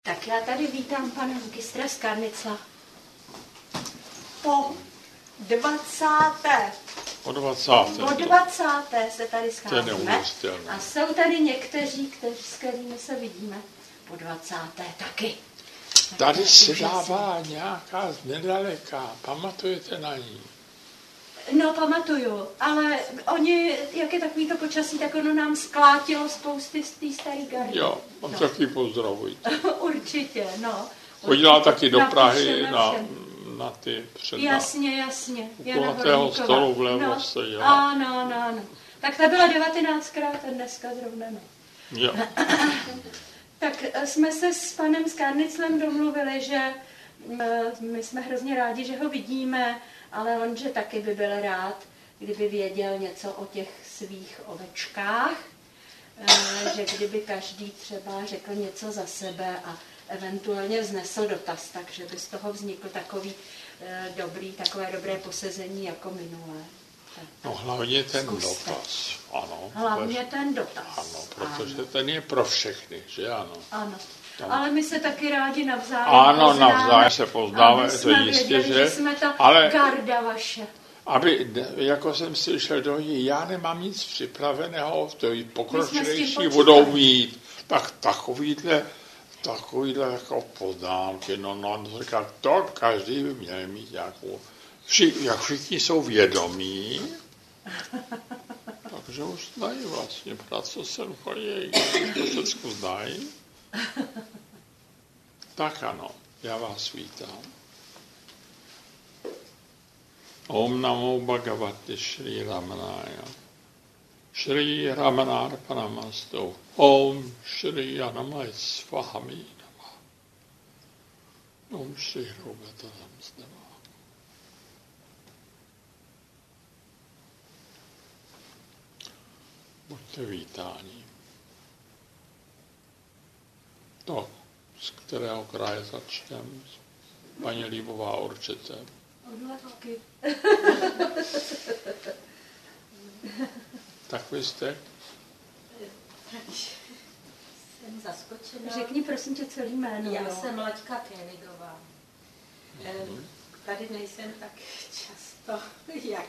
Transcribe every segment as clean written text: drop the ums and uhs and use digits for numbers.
Tak já tady vítám pana magistra z Karnicla. Po 20. Po 20. se tady scházíme. A jsou tady někteří, s kterými se vidíme po 20. taky. Tady se dává nějaká nedaleká. Pamatujete na ní? No, pamatuju, ale oni, jak je takovýto počasí, tak ono nám sklátilo spousty z té staré gardy. Jo, taky pozdravujte. Určitě, no. Chodila taky do Prahy na ty přednášky. Jasně. U kulatého stolu vlevo seděla. Ano. Tak ta byla 19krát a dneska zrovna ne. Jo. Tak jsme se s panem Skárniclem domluvili, že my jsme hrozně rádi, že ho vidíme, ale on, že taky by byl rád, kdyby věděl něco o těch svých ovečkách, že kdyby každý třeba řekl něco za sebe a eventuálně vznesl dotaz, takže by z toho vznikl takové dobré posezení jako minulé. No hlavně ten dotaz, ano. Hlavně ten dotaz. Ano, protože ten je pro všechny, že ano. Ano. Ale my se taky rádi navzájem poznáme. Ano, navzájem se poznáme, to jistě, že jsme ta garda vaše. Aby, jako jsem slyšel, já nemám nic připraveného, to pokročilejší budou mít, tak takovýhle jako poznámky, říká, to každý by měl mít nějakou, jak všichni jsou vědomí, takže už znají vlastně, pro co sem chodí, to všechno znají. Tak ano, já vás vítám. Om namo bhagavate Shri Ramanaya. Shri Ramanarpanamastu. Om Shri Anamai Svahami Nama. Om Shri Rubataram Snema. Buďte vítáni. To, z kterého kraje začneme? Paní Líbová určitě. Taky. Tak vy jste? Jsem zaskočená. Řekni prosím tě celý jméno. Já jsem Laďka Kénigová. Tady nejsem tak často, jak...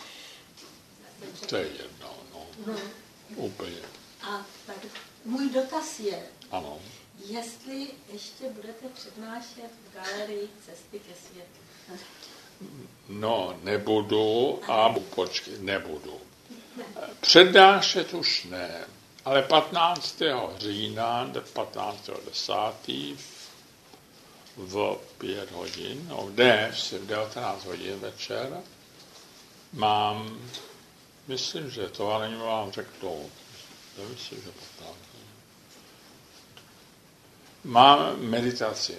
To je jedno, no. Úplně. A tak můj dotaz je, ano. Jestli ještě budete přednášet v galerii Cesty ke světlu. No, nebudu, nebudu. Přednášet už ne, ale 15. října, 15.10. v 5 hodin, v 19 hodin večer, myslím, že to, ale nevím vám řeknout, myslím, že 15. Mám meditaci.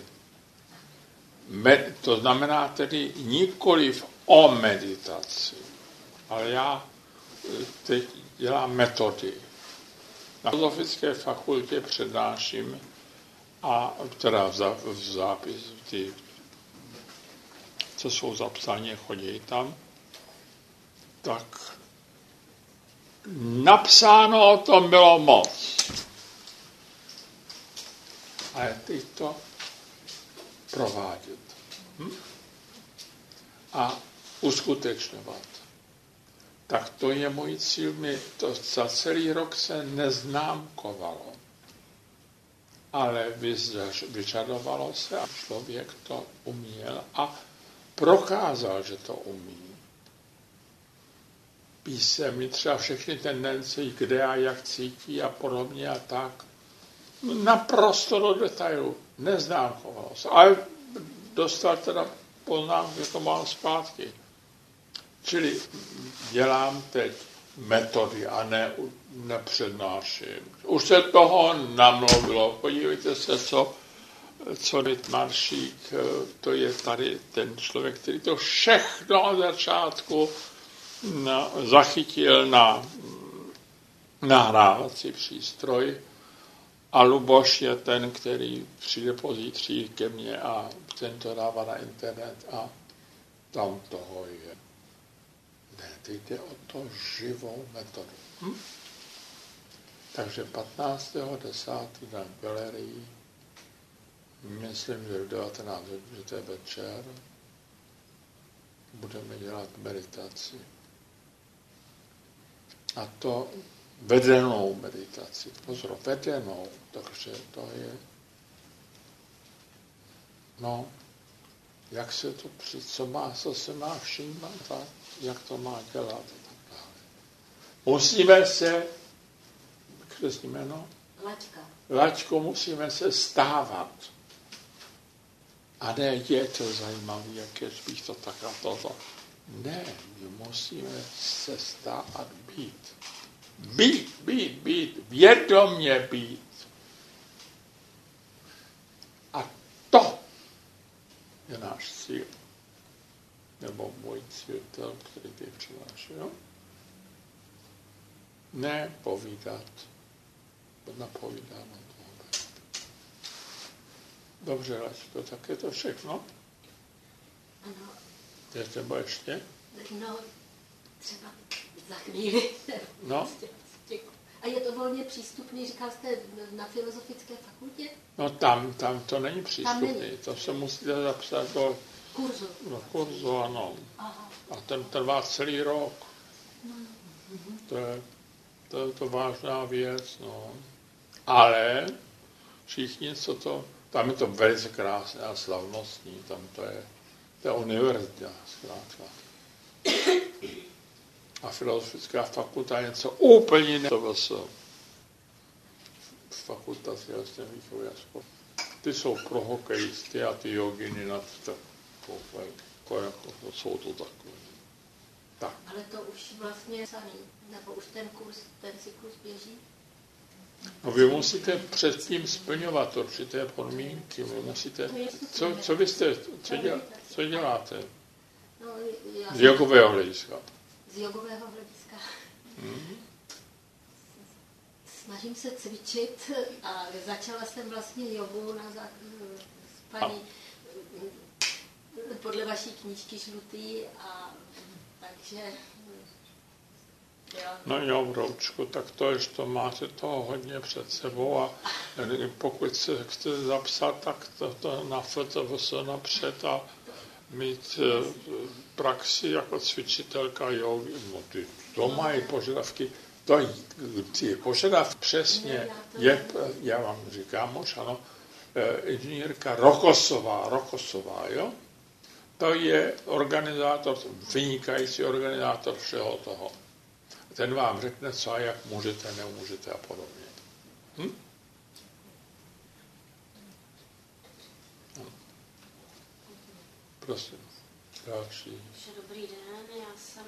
To znamená tedy nikoliv o meditaci, ale já teď dělám metody. Na Filozofické fakultě přednáším, a teda v zápis, ty, co jsou zapsané, chodí tam, tak napsáno o tom bylo moc. Ale teď to provádět. A uskutečňovat. Tak to je můj cíl. To za celý rok se neznámkovalo. Ale vyžadovalo se a člověk to uměl a prokázal, že to umí. Písemně třeba všechny tendence, kde a jak cítí a podobně a tak. Naprosto do detailu. Neznámkovalo se. Ale dostal teda poznámku, že to mám zpátky. Čili dělám teď metody a nepřednáším. Už se toho namluvilo. Podívejte se, co Rytmaršík, to je tady ten člověk, který to všechno od začátku zachytil na nahrávací přístroj. A Luboš je ten, který přijde pozítří ke mně a ten to dává na internet a tam toho je. Ne, teď jde o to živou metodu. Takže 15.10. na galerii myslím, že v 19 hodin, že to je večer, budeme dělat meditaci. A to vedenou meditaci. Pozor, vedenou, takže to je, no, jak se to, co se má všímat, tak, jak to má dělat. Musíme se, křestní jméno? Laďko, musíme se stávat. A ne, je to zajímavé, jak je spíš to tak a toto. Ne, musíme se stávat být. Být, vědomě být. A to je náš cíl. Nebo můj cíl, který ty přinášel. Ne povídat. Napovídáno tohle. Dobře, Laďko, tak je to všechno? Ano. Je třeba ještě? No, třeba za chvíli. No. A je to volně přístupný, říkal jste, na Filozofické fakultě? No tam to není přístupný. Není. To se musíte zapsat do kurzu, ano. Aha. A ten trvá celý rok. To je vážná věc, no. Ale všichni, co to, tam je to velice krásné a slavnostní, tam to je univerzita, zkrátka. A Filozofická fakulta je něco úplně jiného. Fakulta tělesné výchovy a sportu. Ty jsou pro hokejisty a ty joginy na jako jsou to takové. Tak. Ale to už vlastně samý, nebo už ten cyklus běží? No vy musíte předtím splňovat určité podmínky. Vy musíte, co děláte? No, z jogového hlediska. Z jogového hlediska. Snažím se cvičit a začala jsem vlastně jogu s paní podle vaší knížky Žlutý a takže... No jo, Broučku, tak to ještě máte toho hodně před sebou a pokud se chcete zapsat, tak to na FTVS napřed a mít praxi jako cvičitelka jogy. No to mají požadavky, ty požadavky přesně já vám říkám už, ano, inženýrka Rokosová, jo? To je organizátor, vynikající organizátor všeho toho. Ten vám řekne, co a jak můžete, nemůžete a podobně. No. Prosím. Další. Dobrý den, já jsem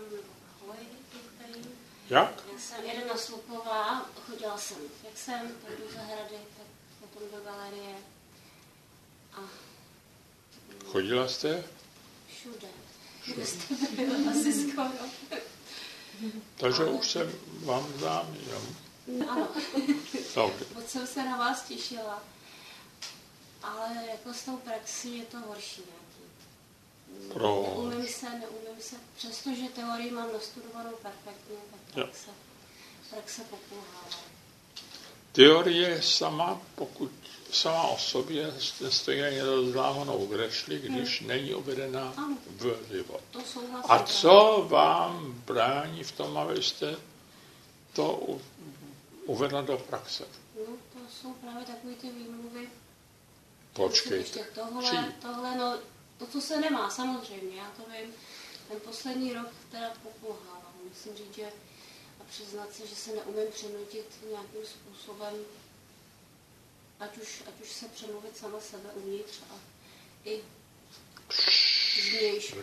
Jak? Já jsem Irena Slupová, chodila jsem jak jsem, tak do zahrady, tak potom do galerie. A chodila jste? Všude. Kde jste byla asi skoro. Takže už jsem vám známý, jo? Ano. Dobře. Moc jsem se na vás těšila. Ale jako s tou praxí je to horší nějaký. Neumím se, přestože teorii mám nastudovanou perfektně, tak praxe pokulhává. Teorie sama o sobě nestojí ani rozlámanou grešli, když není uvedena v život. A co vám brání v tom, abyste to uvedla do praxe? No, to jsou právě takové ty výmluvy. Počkejte. Tohle, no, to, co se nemá, samozřejmě, já to vím. Ten poslední rok teda pokulhávám. Musím říct, že a přiznat se, že se neumím přinutit nějakým způsobem, ať už se přemluvit sama sebe uvnitř a i zvnějšku.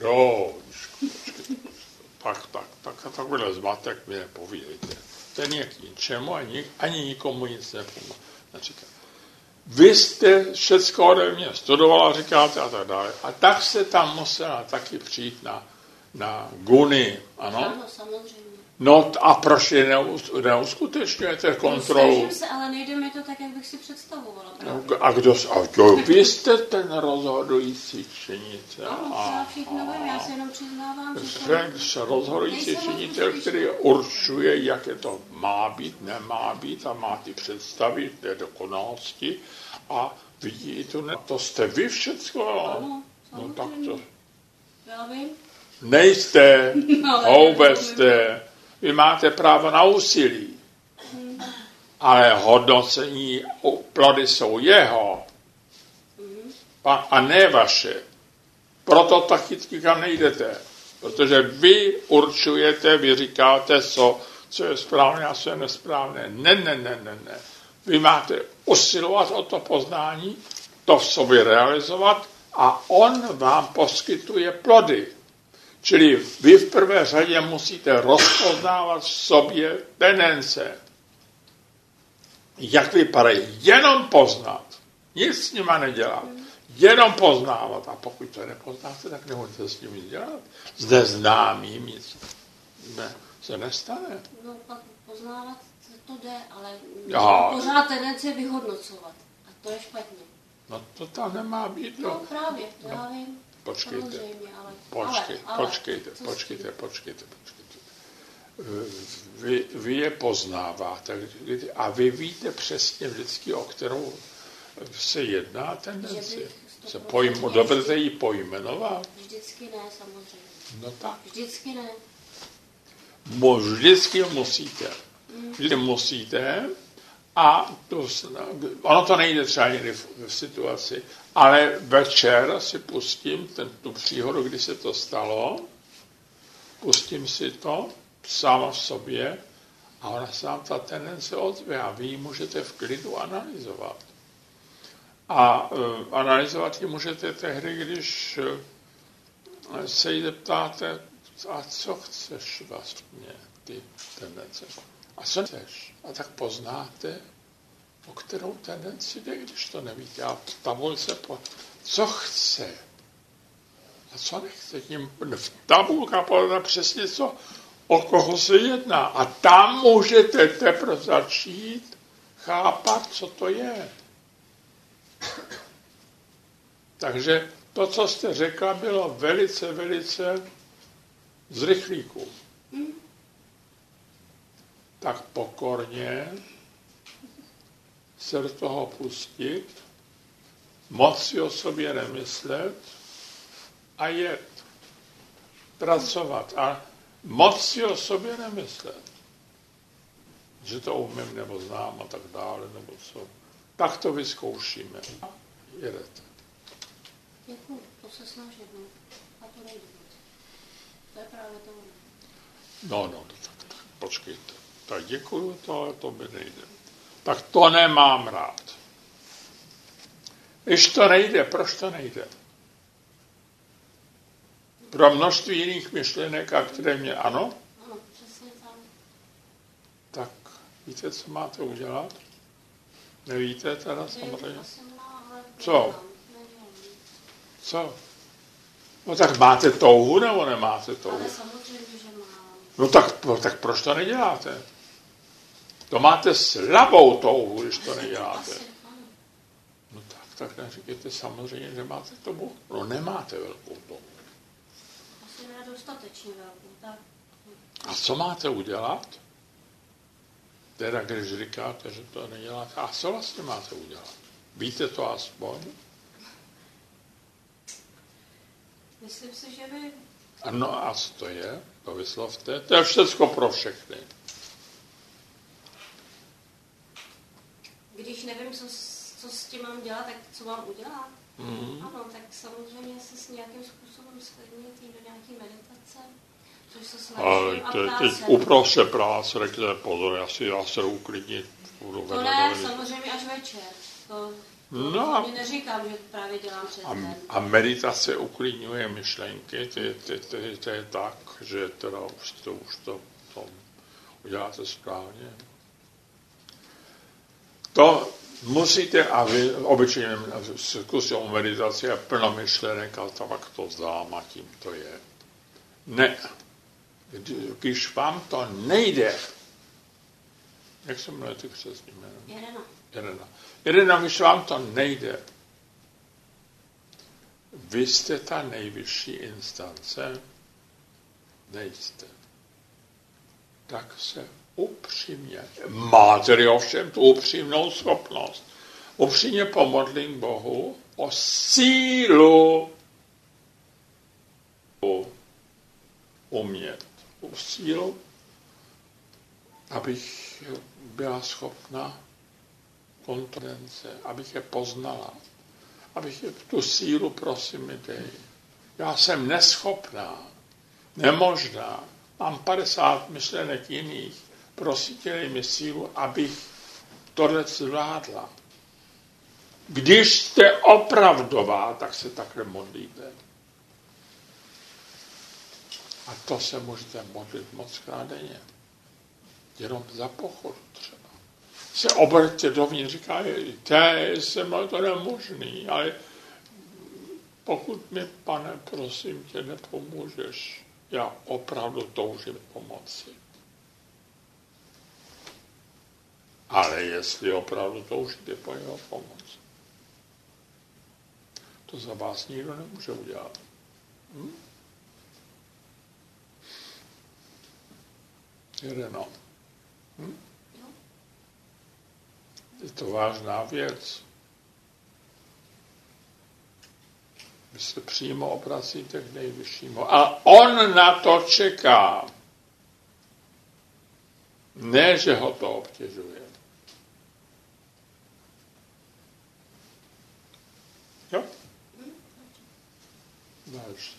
Pak takovýhle zmatek mi nepovídejte. Ten je k ničemu ani nikomu nic nepomůže. Vy jste všecko ode mě studovala, říkáte a tak dále. A tak se tam musela taky přijít na guny, ano? Ano, samozřejmě. No a proč je neuskutečňujete kontrolu? Snažím se, ale nejde mi to tak, jak bych si představovala. Vy jste ten rozhodující činitel. Ano, já všechno vím, já se jenom přiznávám, že rozhodující činitel, který určuje, jak je to má být, nemá být a má ty představy té dokonalosti a vidí to jste vy všecko. Ano, No tak to. Já vím. Nejste, vůbec jste. Vy máte právo na úsilí. Ale hodnocení plody jsou jeho. A ne vaše. Proto taky nikam nejdete. Protože vy určujete, vy říkáte, co je správné a co je nesprávné. Ne. Vy máte usilovat o to poznání, to v sobě realizovat a on vám poskytuje plody. Čili vy v prvé řadě musíte rozpoznávat v sobě tendence. Jak vypadají. Jenom poznat. Nic s nima nedělat. Jenom poznávat. A pokud to nepoznáte, tak nemůžete s nimi dělat. S neznámým nic se nestane. No pak poznávat to jde, ale Já. pořád tendence vyhodnocovat. A to je špatně. No to tam nemá být. No právě, to já vím. Počkejte. Samozřejmě, ale Počkejte. Vy je poznáváte a vy víte přesně vždycky, o kterou se jedná tendenci. Dobře ji pojmenovat. Vždycky ne, samozřejmě. No tak. Vždycky ne. Vždycky musíte. Vždycky musíte a ono to nejde třeba někdy v situaci, ale večer si pustím tu příhodu, kdy se to stalo, pustím si to sama v sobě a ona se vám ta tendence ozve a vy ji můžete v klidu analyzovat. A analyzovat ji můžete tehdy, když se jí zeptáte, a co chceš vlastně, ty tendence? A co chceš? A tak poznáte, o kterou tendenci jde, když to nevíte. A v tabulce co chce a co nechce. Tím v tabulka pozná přesně o koho se jedná. A tam můžete teprve začít chápat, co to je. Takže to, co jste řekla, bylo velice, velice z rychlíku. Tak pokorně se do toho pustit, moc si o sobě nemyslet a jet. Pracovat a moc si o sobě nemyslet. Že to umím nebo znám a tak dále, nebo co. Tak to vyzkoušíme. Jedete. Děkuju, to se snažím. A to nejde. To je právě to. No, tak počkejte. Tak děkuju, ale to by nejde. Tak to nemám rád. Když to nejde, proč to nejde? Pro množství jiných myšlenek, a které mě ano? Ano, přesně tak. Tak víte, co máte udělat? Nevíte teda samozřejmě? Co? Co? No tak máte touhu, nebo nemáte touhu? Ale samozřejmě, že mám. No tak proč to neděláte? To máte slabou touhu, když to neděláte. No tak neříkejte samozřejmě, že máte touhu. No nemáte velkou touhu. Asi ne dostatečně velkou, tak. A co máte udělat? Teda, když říkáte, že to neděláte. A co vlastně máte udělat? Víte to aspoň? Myslím si, že by... No a co to je? To vyslovte. To je všecko pro všechny. Když nevím, co s tím mám dělat, tak co mám udělat? Ano, tak samozřejmě se s nějakým způsobem sklidnit do nějaký meditace, což se snažím. Ale teď uprostřed práce řekněte pozor, já se uklidnit. To ne, samozřejmě až večer. To neříkám, že právě dělám přes den. A meditace uklidňuje myšlenky, to je tak, že teda už to uděláte správně. To musíte, a vy obyčejně zkusím o meditaci a plno myšlenek, ale tak to znám a tím to je. Ne. Když vám to nejde, jak se jmenuje ty křesní jméno? Jelena, když vám to nejde, vy jste ta nejvyšší instance, nejste. Tak se upřímně, máte ovšem tu upřímnou schopnost, upřímně pomodlím Bohu o sílu umět. O sílu, abych byla schopna kontrolence, abych je poznala. Abych je tu sílu, prosím, mi dej. Já jsem neschopná, nemožná, mám 50 myšlenek jiných, prosím tě, dej mi sílu, abych tohle zvládla. Když jste opravdová, tak se takhle modlíte. A to se můžete modlit mockrát denně. Jenom za pochodu třeba. Se obraťte dovnitř, říká, se mnou to nemožný, ale pokud mi, Pane, prosím tě, nepomůžeš, já opravdu toužím pomoci. Ale jestli opravdu toužíte po jeho pomoc, to za vás nikdo nemůže udělat. Jireno. Je to vážná věc. Vy se přímo obracíte k nejvyššímu. A on na to čeká. Ne, že ho to obtěžuje. Jo? Další.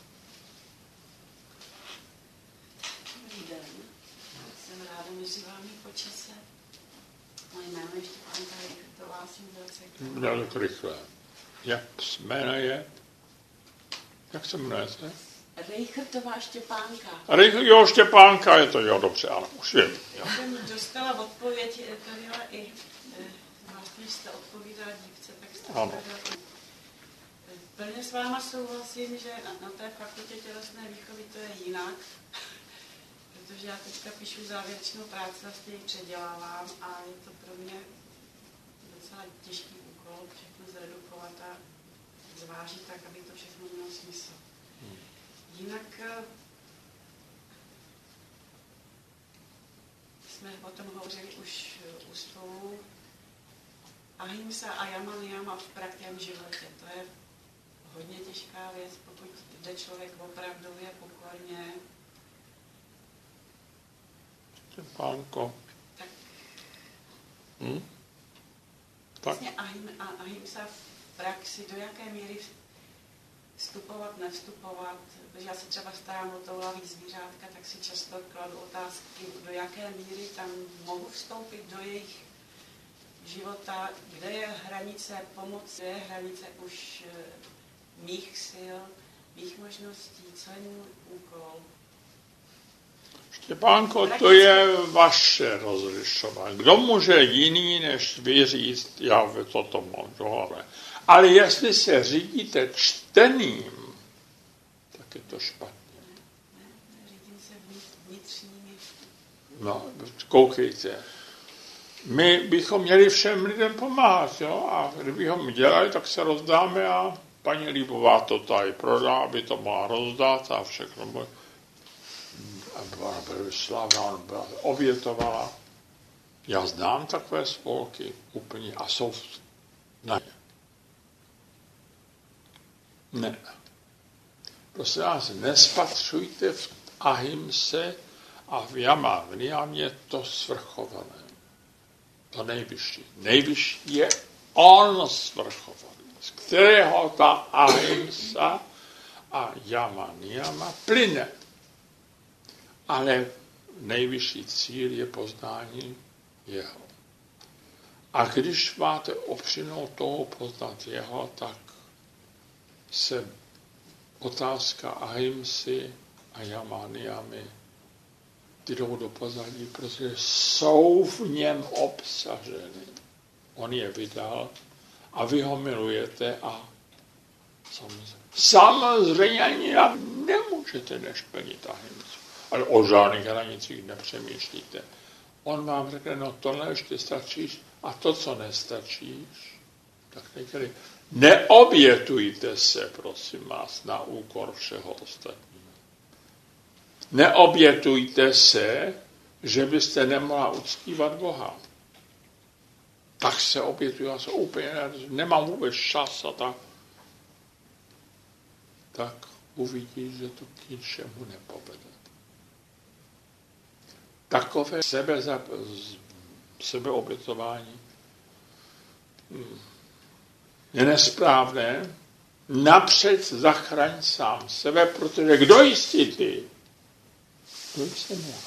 Dobrý den. Jsem ráda mezi vámi po čase. Moje jméno je Štěpánka Richtová, jsem z Hradce. Měl to rychle. Jak jméno je? Jak se jmenujete? Richtová Štěpánka. Jo, Štěpánka, je to, jo, dobře, ano, už vím. Jo. Jsem dostala odpověď, to byla i, vlastně jste odpovídala dívce, tak jste ano. Plně s váma souhlasím, že na té fakultě tělesné výchovy to je jinak, protože já teďka píšu závěrečnou práci, vlastně ji předělávám a je to pro mě docela těžký úkol všechno zredukovat a zvážit tak, aby to všechno mělo smysl. Jinak jsme o tom hovořili už u stolu. Ahimsa a yama niyama v praktém životě, to je hodně těžká věc, pokud jde člověk opravdově pokorně. Štěpánko. Tak. Tak. Vlastně ahimsa v praxi, do jaké míry vstupovat, nevstupovat, protože já se třeba starám o to laví zvířátka, tak si často kladu otázky, do jaké míry tam mohu vstoupit do jejich života, kde je hranice pomoci, kde je hranice už mých sil, mých možností, co je můj úkol. Štěpánko, to je vaše rozlišování. Kdo může jiný než vy říct, já toto můžu, ale jestli se řídíte čteným, tak je to špatně. Ne, řídím se vnitřními. No, koukejte. My bychom měli všem lidem pomáhat, jo? A kdybychom dělali, tak se rozdáme a paní Líbová to tady prodá, aby to mohla rozdat a všechno bylo. Byla slavná, byla obětovala. Já znám takové spolky úplně a jsou na ně. Ne. Prosím vás, nespatřujte v ahimse a v yama, v niyamě to svrchované. To nejvyšší. Nejvyšší je on svrchovaný, z kterého ta ahimsa a yama niyama plyne. Ale nejvyšší cíl je poznání jeho. A když máte opřinou toho poznat jeho, tak se otázka ahimsy a yama niyamy jdou do pozadí, protože jsou v něm obsaženy. On je vydal a vy ho milujete a samozřejmě nemůžete než plnit ahimsu. Ale o žádných hranicích nepřemýšlíte. On vám řekne, no tohle ještě stačíš a to, co nestačíš, tak nedělej. Neobětujte se, prosím vás, na úkor všeho ostatního. Neobětujte se, že byste nemohla uctívat Boha. tak se obětuju, já se úplně nemám vůbec čas a tak uvidíš, že to k ničemu nepovede. Takové sebeobětování je nesprávné. Napřed zachraň sám sebe, protože kdo jsi ty? To jsem já.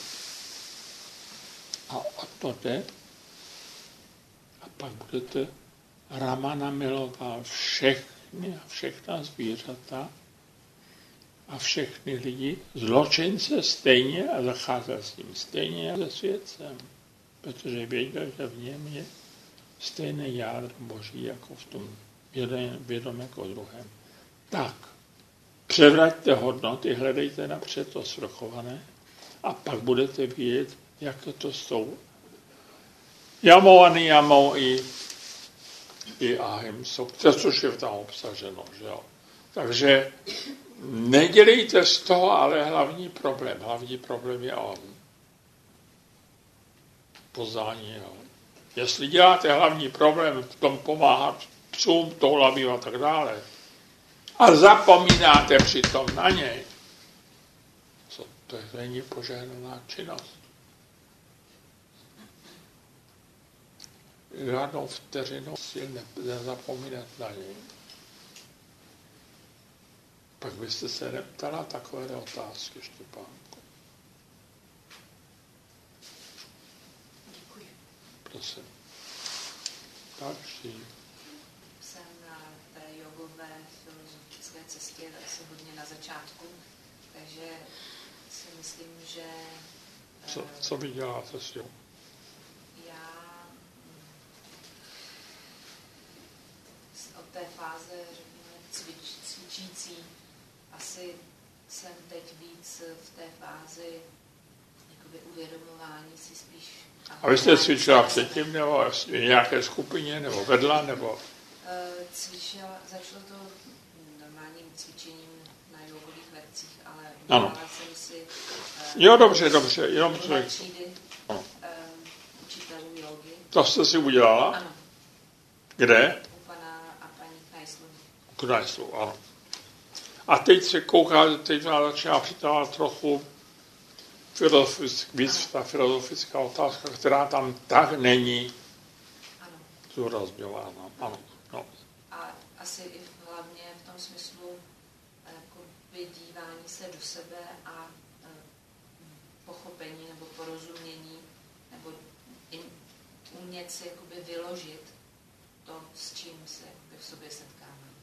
A o to jde. A pak budete Ramana milovat všechna zvířata a všechny lidi, zločince stejně a zacházel s ním stejně se světcem, protože věděl, že v něm je stejné jádro Boží, jako v tom vědom jako druhém. Tak, převraťte hodnoty, hledejte napřed to svrchované a pak budete vědět, jak to s tou jamou a nijamou i ahimsou, což je tam obsaženo. Že jo? Takže nedělejte z toho ale hlavní problém. Hlavní problém je on. Poznání. Jo. Jestli děláte hlavní problém v tom pomáhat psům, toulavým a tak dále, a zapomínáte přitom na něj, to není požehnaná činnost. Žádnou vteřinou si nezapomínat na něj. Pak byste se neptala takové otázky, Štěpánko. Děkuji. Prosím. Další. Jsem na té jogové filozofické cestě asi hodně na začátku, takže si myslím, že... Co vy děláte s jogou? Já od té fáze, řekněme, cvičící, asi jsem teď víc v té fázi jakoby uvědomování si spíš. A vy jste cvičila předtím, nebo v nějaké skupině, nebo vedla, nebo? Začalo to normálním cvičením na jogových lekcích, ale udělala jsem si jo, dobře, jenom třídy učitelů jogy. To jste si udělala? Ano. Kde? U pana a paní Knajslu, ano. A teď se koukáte, teď vám začíná přitávat trochu víc ta filozofická otázka, která tam tak není zdůrazňována. Ano. No. A asi i hlavně v tom smyslu jako vydívání se do sebe a pochopení nebo porozumění nebo umět si jakoby vyložit to, s čím se v sobě setkáme.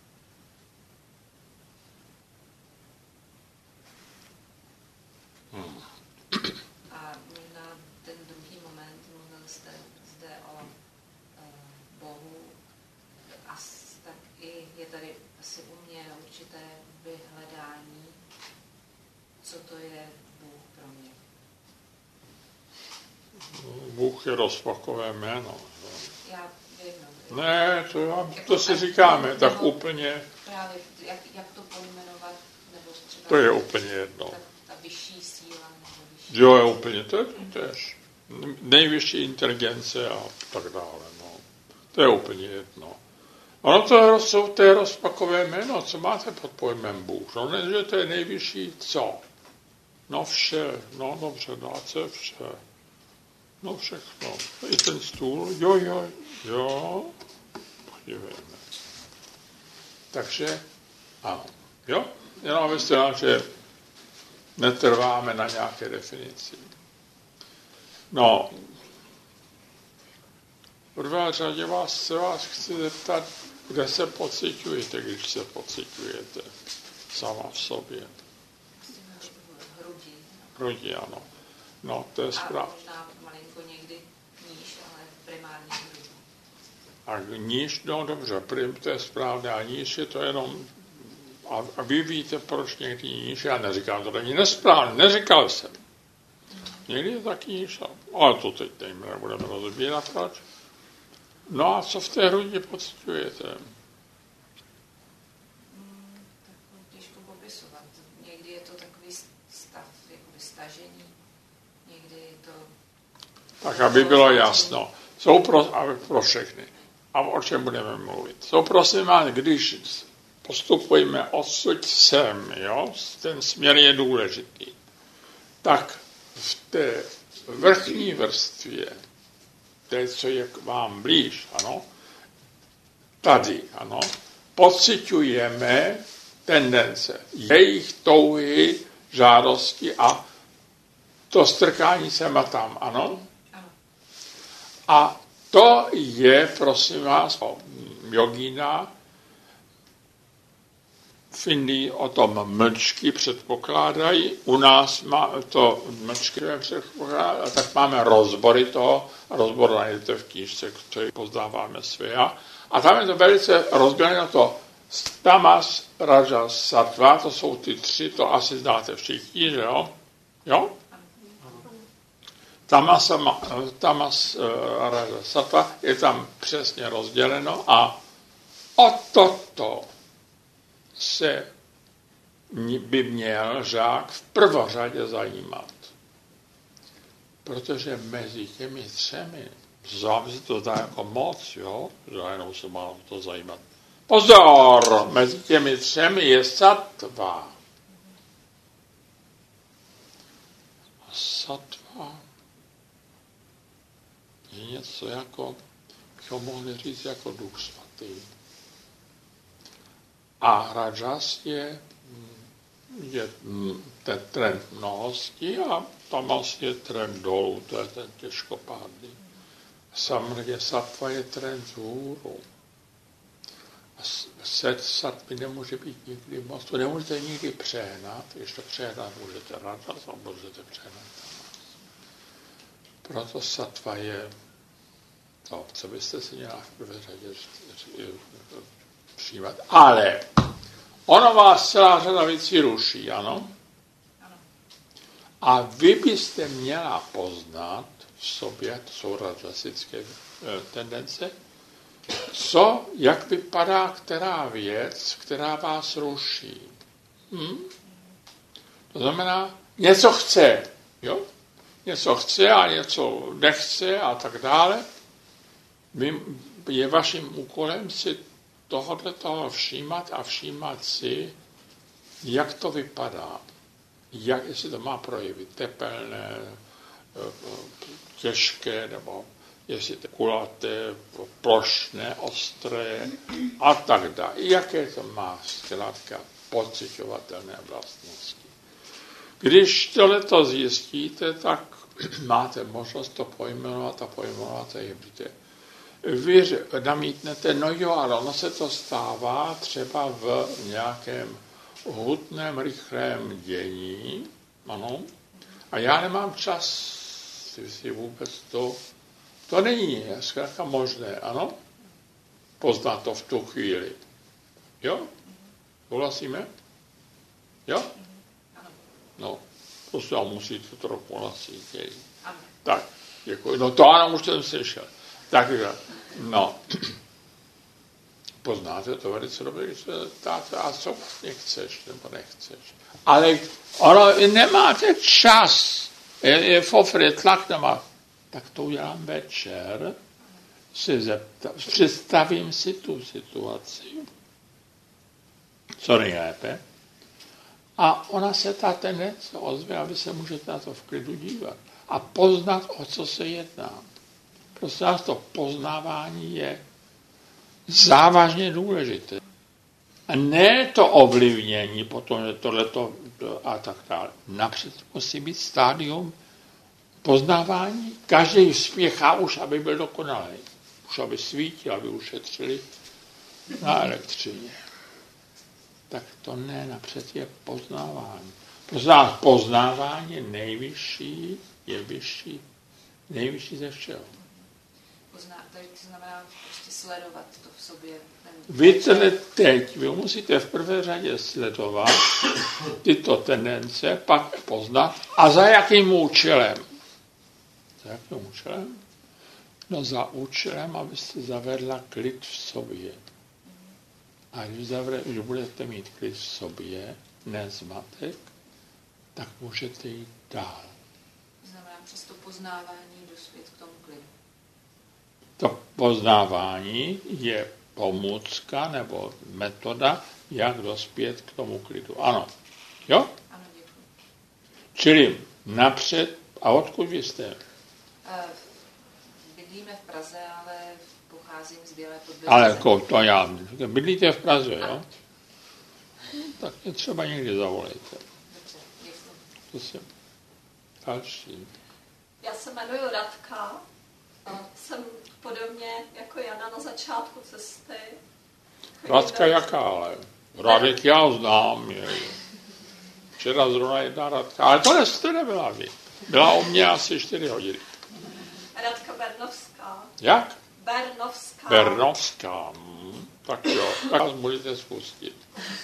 A možná ten druhý moment, mluvil jste zde o Bohu, a tak i je tady asi u mě určité vyhledání, co to je Bůh pro mě. Bůh je rozpakové jméno. Já vím, no. Ne, to si říkáme, tak úplně. Právě, jak to pojmenovat, nebo třeba... To je úplně jedno. Ta vyšší síla, nebo vyšší... Jo, je úplně, to je tež. Nejvyšší inteligence a tak dále, no. To je úplně jedno. Ono to je rozpakové jméno, co máte pod pojmem Bůh. No ne, že to je nejvyšší co? No vše, no dobře, no co je vše? No všechno. I ten stůl, jo, podívejme. Takže, ano, jo, jenom abyste dal, že netrváme na nějaké definici. No, v prvé řadě se vás chci zeptat, kde se pociťujete, když se pociťujete sama v sobě. Hrudi, ano. No, to je správně. A možná malinko někdy níž, ale primárně hrudi. A níž, no dobře, to je správně, a níž je to jenom, a vy víte, proč někdy níž, já neříkám, to není nesprávně, neříkal jsem. Někdy je taky níž, ale to teď nebudeme rozbírat, proč. No a co v té hrudi pociťujete? Tak těžko popisovat. Někdy je to takový stav, jakoby stažení, někdy je to... Tak, aby bylo jasno. Jsou pro všechny. A o čem budeme mluvit? Jsou prosím vás, když postupujeme odsud sem, jo, ten směr je důležitý, tak v té vrchní vrstvě, té, co je k vám blíž, ano, tady, ano, pociťujeme tendence, jejich touhy, žádosti a to strkání sem a tam, ano. A to je, prosím vás, jogína v Indii o tom mlčky předpokládají. U nás má to mlčky předpokládají, a tak máme rozbory toho. Rozbor najdete v knížce, který poznáváme své já. A tam je to velice rozděleno to tamas, rajas, sattva, to jsou ty tři, to asi znáte všichni, že jo? Jo? Tamas, rajas, sattva je tam přesně rozděleno a o toto se by měl žák v prvořadě zajímat. Protože mezi těmi třemi, vám si to dá jako moc, jo? Že jenom se má to zajímat. Pozor! Mezi těmi třemi je sattva. Sattva je něco jako, bychom mohli říct, jako duch svatý. A rajas je ten trend mnohosti a tamas je trend dolů, to je ten těžkopádný. Samozřejmě sattva je trend vzhůru. Sattvy nemůže být nikdy moc, to nemůžete nikdy přehnat, když to přehnat můžete rajas a můžete přehnat tamas. Proto sattva je to, co byste si měla v prvé řadě přijímat. Ale ono vás celá řada věcí ruší, ano? A vy byste měla poznat v sobě, to jsou rajasické tendence, co, jak vypadá která věc, která vás ruší. To znamená, něco chce, jo? Něco chce a něco nechce a tak dále. Je vaším úkolem si toho všímat a všímat si, jak to vypadá. Jestli to má projevy tepelné, těžké, nebo jestli to kulaté, plošné, ostré a tak dále. Jaké to má zkrátka pociťovatelné vlastnosti. Když tohleto zjistíte, tak máte možnost to pojmenovat a pojmenovat je víte. Vy namítnete, no jo, ale ono se to stává třeba v nějakém hutném, rychlém dění, ano, a já nemám čas si vůbec to není zkrátka možné, ano, poznat to v tu chvíli. Jo? Souhlasíme? Jo? No, prostě musíte trochu nasítět. Tak, děkuji. No to ano, už jsem slyšel. Takže, no, poznáte to velice dobře, když se ptáte, a co vlastně chceš, nebo nechceš. Ale ono, nemáte čas, je fofry, tlak nemá. Tak to udělám večer, si zeptám, představím si tu situaci, co nejlépe, a ona se ta tendence ozve, aby se můžete na to v klidu dívat a poznat, o co se jedná. Prostě to poznávání je závažně důležité. A ne to ovlivnění, potom je tohleto a tak dále. Napřed musí být stádium poznávání. Každý spěchá už, aby byl dokonalý. Už aby svítil, aby ušetřili na elektřině. Tak to ne, napřed je poznávání. Prostě poznávání je nejvyšší, nejvyšší ze všeho. To znamená prostě sledovat to v sobě. Vy musíte v prvé řadě sledovat tyto tendence, pak poznat a za jakým účelem. Za jakým účelem? No za účelem, abyste zavedla klid v sobě. A když budete mít klid v sobě, ne zmatek, tak můžete jít dál. To znamená přes to poznávání dospět k tomu klidu. To poznávání je pomůcka nebo metoda, jak dospět k tomu klidu. Ano. Jo? Ano, děkuji. Čili napřed, a odkud vy jste? Bydlíme v Praze, ale pocházím z Bělé Podběžice. Ale to já. Bydlíte v Praze, jo? Tak mě třeba někdy zavolejte. Dobře, děkuji. Prosím. Další. Já se jmenuji Radka. Jsem podobně jako Jana na začátku cesty. Radka jaká, ale? Radek já znám. Včera zrovna jedna Radka. Ale to nebyla vy. Byla o mě asi 4 hodiny. Radka Bernovská. Jak? Bernovská. Bernovská. Tak jo, tak vás můžete spustit.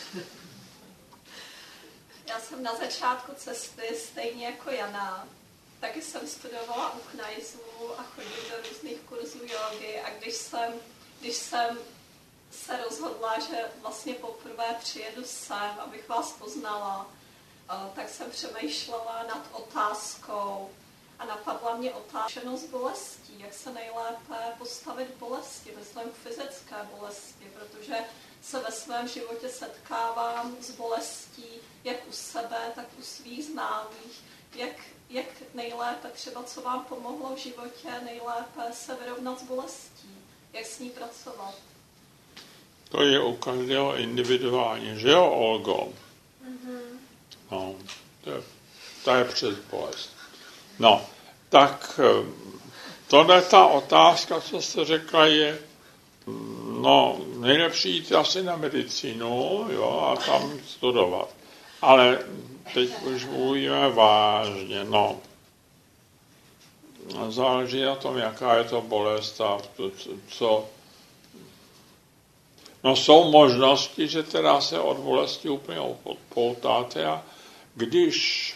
Já jsem na začátku cesty, stejně jako Jana. Taky jsem studovala u knajzů a chodím do různých kurzů jógy. A když jsem se rozhodla, že vlastně poprvé přijedu sem, abych vás poznala, tak jsem přemýšlela nad otázkou a napadla mě otázka z bolestí, jak se nejlépe postavit bolesti, myslím fyzické bolesti, protože se ve svém životě setkávám s bolestí jak u sebe, tak u svých známých, jak nejlépe třeba, co vám pomohlo v životě, nejlépe se vyrovnat s bolestí, jak s ní pracovat. To je u každého individuálně, že jo, Olgo? Mm-hmm. No, to je přes bolest. No, tak tohle ta otázka, co jste řekla, je nejlepší jít asi na medicínu, jo, a tam studovat. Ale teď už mluvíme vážně, záleží na tom, jaká je to bolest a co. Jsou možnosti, že teda se od bolesti úplně odpoutáte a když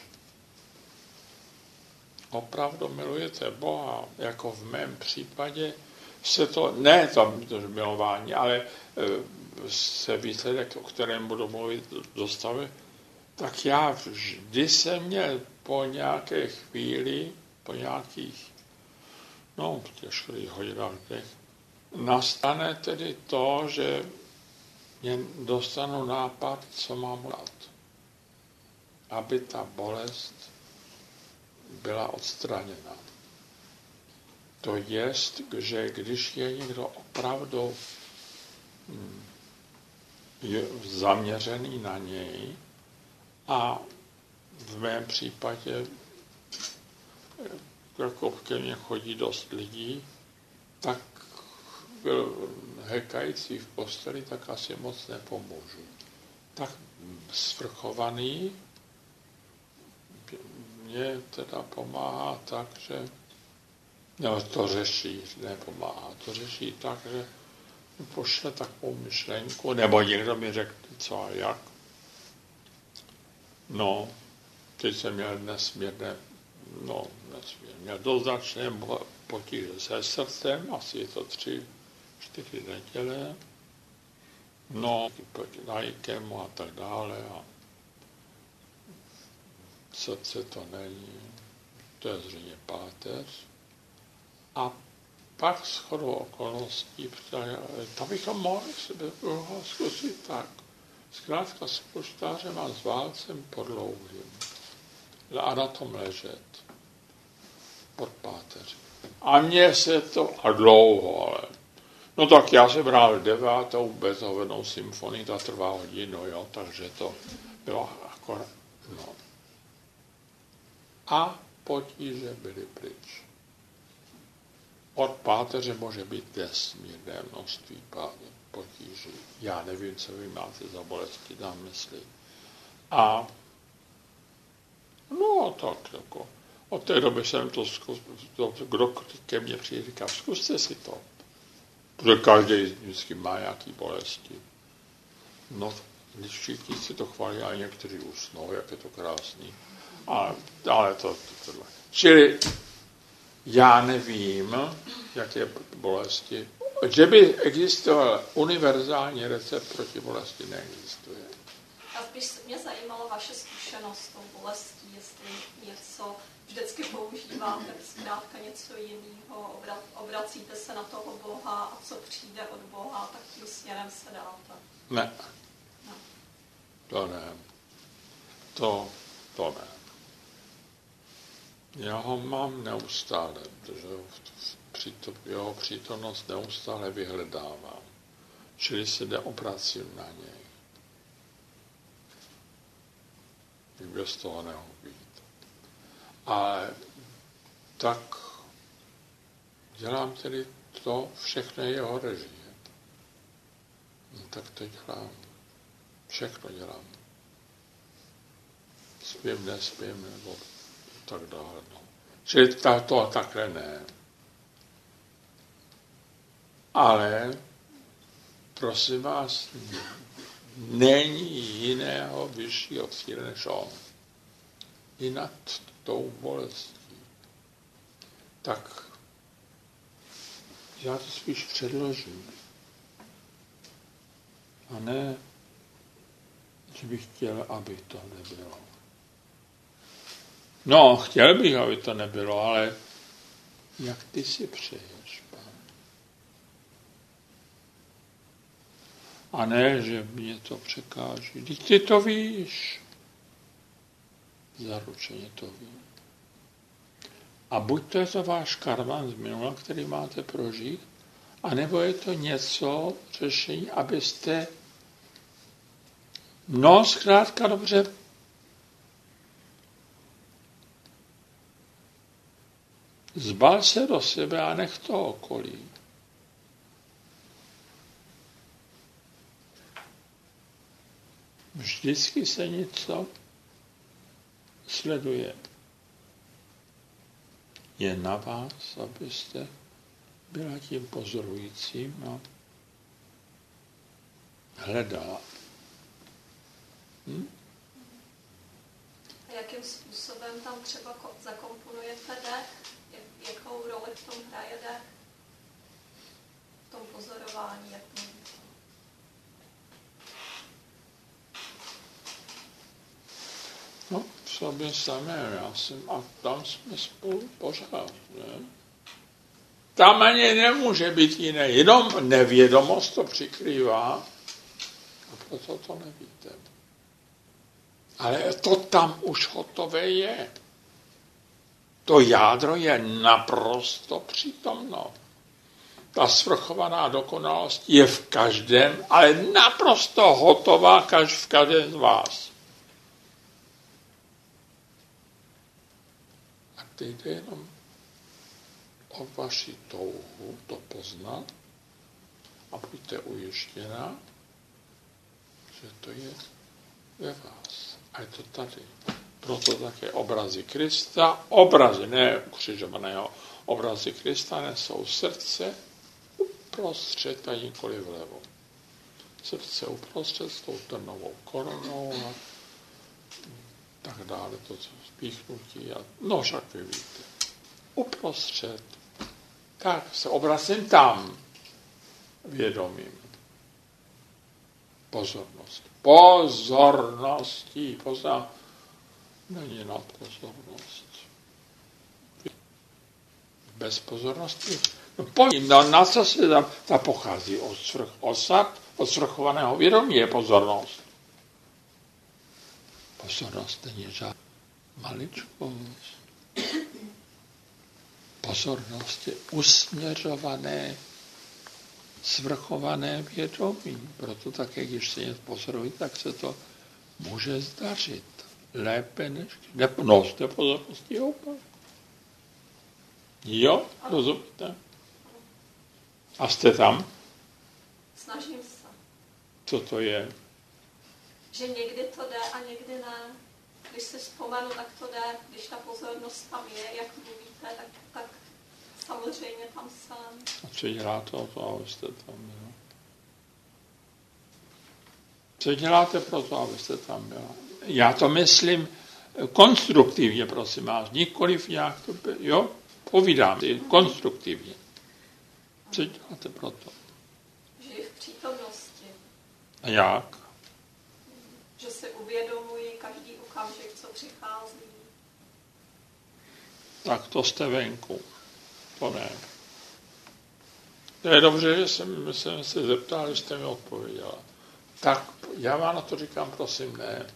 opravdu milujete Boha, jako v mém případě, se to, ne to milování, ale se výsledek, o kterém budu mluvit, dostavit, tak já vždy jsem měl po nějaké chvíli, po nějakých, těžko hodinách, nastane tedy to, že mě dostanu nápad, co mám dělat, aby ta bolest byla odstraněna. To jest, že když je někdo opravdu zaměřený na něj a v mém případě jako ke mně chodí dost lidí, tak byl hekající v posteli, tak asi moc nepomůžu. Tak svrchovaný mě teda pomáhá tak, že to řeší, nepomáhá. To řeší tak, že pošle takovou myšlenku, nebo někdo mi řekne, co a jak. Teď jsem měl nesmírně, měl doznačné potíže se srdcem, asi je to 3-4 neděle, proti lajkemu a tak dále. A srdce to není, to je zřejmě páteř. A pak shodou okolností, to bychom mohli sebe zkusit tak. Zkrátka s polštářem a s válcem podlouhým. A na tom ležet. Pod páteři. A mně se to, a dlouho, ale. Tak já jsem hrál 9. Beethovenovou symfonii, ta trvá hodinu, jo, takže to bylo akorát, A potíže byly pryč. Od páteře může být nesmírné množství potíží. Já nevím, co vy máte za bolesti na mysli. A tak jako, od té doby jsem to kdo ke mně přijde, říká, zkuste si to. Protože každý vždycky má nějaký bolesti. Když všichni si to chválí, a někteří usnou, jak je to krásný. Ale to. Čili já nevím, jaké bolesti. Že by existoval univerzální recept proti bolesti, neexistuje. A spíš mě zajímala vaše zkušenost s tou bolestí, jestli něco vždycky používáte, zkrátka něco jiného, obracíte se na toho Boha a co přijde od Boha, tak tím směrem se dáte. Ne. To ne. To ne. Já ho mám neustále, protože jeho přítomnost neustále vyhledávám. Čili se neobracím na něj. Bez toho nemohu být. Ale tak dělám tedy to všechno jeho režie. No, tak to dělám. Všechno dělám. Spím, nespím, nebo tak dále. No. Čili to takhle ne. Ale prosím vás, není jiného vyššího cíle než on. I nad tou bolestí. Tak já to spíš předložím. A ne, že bych chtěl, aby to nebylo. No, chtěl bych, aby to nebylo, ale jak ty si přeješ, Pane? A ne, že mě to překáží. Vždyť ty to víš. Zaručeně to vím. A buď to je to váš karvan z minula, který máte prožít, anebo je to něco, řešení, abyste zkrátka dobře zbal se do sebe a nech to okolí. Vždycky se něco sleduje. Je na vás, abyste byla tím pozorujícím a hledala. A jakým způsobem tam třeba zakomponujete dech? Jakou roli v tom hraje dech? V tom pozorování, jak mluvíte? No, v sobě samé, a tam jsme spolu pořád, ne? Tam ani nemůže být jiné, jenom nevědomost to přikrývá a proto to nevíte. Ale to tam už hotové je. To jádro je naprosto přítomno. Ta svrchovaná dokonalost je v každém, ale naprosto hotová v každém z vás. A teď jde jenom o vaši touhu to poznat a buďte ujištěna, že to je ve vás. A je to tady. Proto také obrazy Krista, obrazy ne ukřižovaného, obrazy Krista nesou srdce uprostřed a nikoli vlevo. Srdce uprostřed s tou trnovou korunou a tak dále, to spíchnutí a no však vy víte. Uprostřed. Tak se obracím tam vědomím. Pozornost. Pozorností. Není na pozornost. Bez pozornosti. No na co se tam ta pochází? Od svrchovaného vědomí je pozornost. Pozornost není žádná maličkost. Pozornost je usměřované, svrchované vědomí. Proto také, když se něco pozoruje, tak se to může zdařit. Lépe než... z té pozornosti úplně. Jo, rozumíte? A jste tam? Snažím se. Co to je? Že někdy to jde a někdy ne. Když si vzpomenu, tak to jde. Když ta pozornost tam je, jak mluvíte, tak samozřejmě tam jsem. A co děláte o to, abyste tam byla? Co děláte pro to, abyste tam byla? Já to myslím konstruktivně, prosím vás. Nikoliv nějak to... Jo? Povídám si konstruktivně. Co děláte pro to? Žiji v přítomnosti. A jak? Že si uvědomuji každý okamžik, co přichází. Tak to jste venku. To ne. To je dobře, že jsem se zeptal, že jste mi odpověděla. Tak já vám na to říkám, prosím, ne.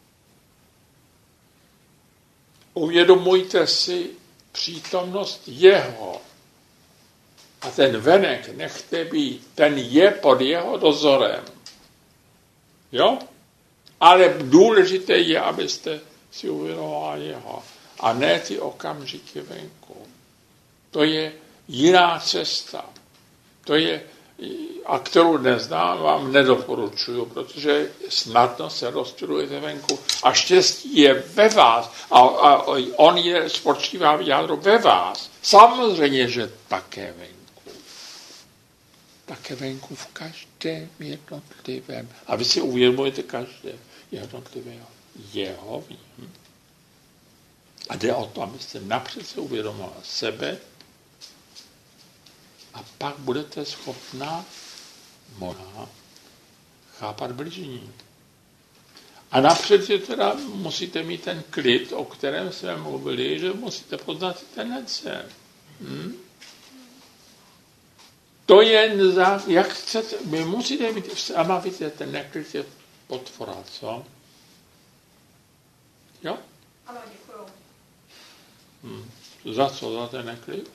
Uvědomujte si přítomnost jeho. A ten venek nechte být. Ten je pod jeho dozorem. Jo? Ale důležité je, abyste si uvědomovali jeho. A ne ty okamžiky venku. To je jiná cesta. To je, a kterou neznám, vám nedoporučuju, protože snadno se rozčilujete venku. A štěstí je ve vás. A on spočívá v jádru ve vás. Samozřejmě, že také venku. Také venku v každém jednotlivém. A vy si uvědomujete každé jednotlivého jeho. A jde o to, abyste napřed se uvědomovali sebe a pak budete schopná možná chápat bližní. A napřed je teda musíte mít ten klid, o kterém jsme mluvili, že musíte poznat ty tendence. To je, jak chcete, vy musíte mít, a víte, ten neklid je potvora, co? Jo? Ano, děkuju. Za co? Za ten neklid?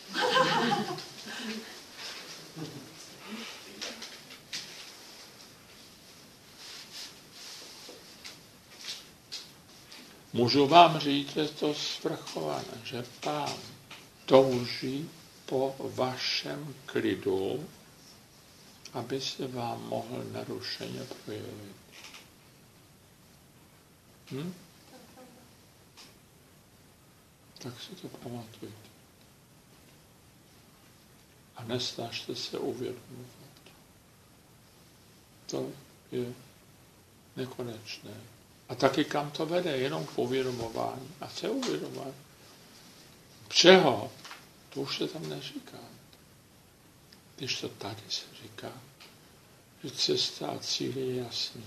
Můžu vám říct, že to svrchované, že Pán touží po vašem klidu, aby se vám mohl narušeně projevit. Tak si to pamatujte. A nesnažte se uvědomovat. To je nekonečné. A taky kam to vede? Jenom k uvědomování. A co je uvědomování? Čeho? To už se tam neříká. Když to tady se říká, že cesta a cíl je jasný.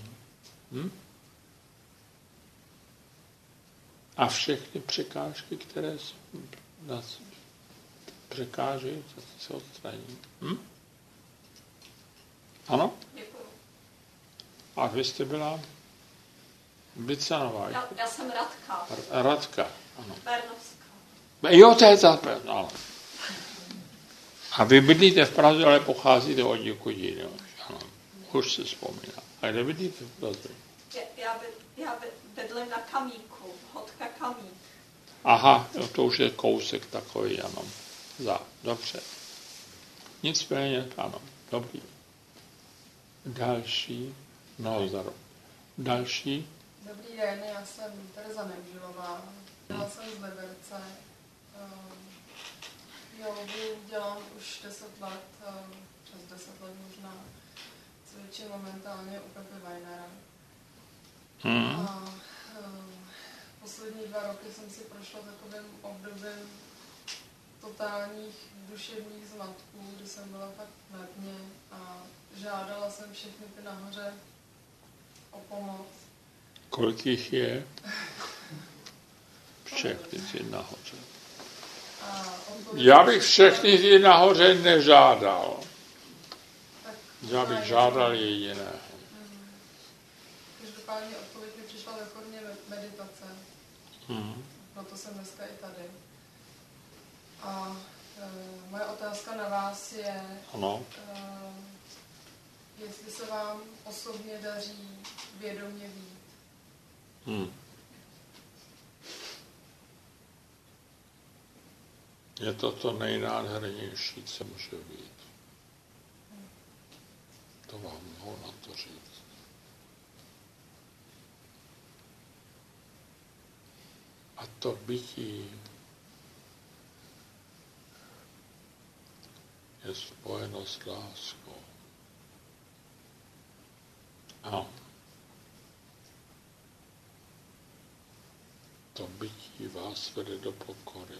A všechny překážky, které nás překáží, se odstraní. Ano? Děkuju. A vy jste byla Bicanová. Já jsem Radka. Radka, ano. Bernovská. Jo, to je ta, ano. A vy bydlíte v Praze, ale pocházíte od někud jiného. Ano, už si vzpomínám. A kde bydlíte v Praze? Já bydlím na Kamíku, Hoďka Kamík. Aha, jo, to už je kousek takový, ano. Dobře. Nicméně, ano, dobrý. Další, Další. Dobrý den, já jsem Tereza Nemžilová. Byla jsem z Liberce. Jogu dělám už 10 let, přes 10 let možná. Cvičím momentálně u Pepe Weinera. A poslední 2 roky jsem si prošla takovým obdobím totálních duševních zmatků, kdy jsem byla fakt na dně a žádala jsem všechny ty nahoře o pomoc. Kolik jich je? Všechny ty nahoře. Já bych všechny ty nahoře nežádal. Já bych žádal jediného. Každopádně odpověď mi přišla ve formě meditace. Proto jsem dneska i tady. A moje otázka na vás je, jestli se vám osobně daří vědomě být. Je to nejnádhernější, co může být. To vám mohu na to říct. A to bytí je spojeno s láskou. A to bytí vás vede do pokory.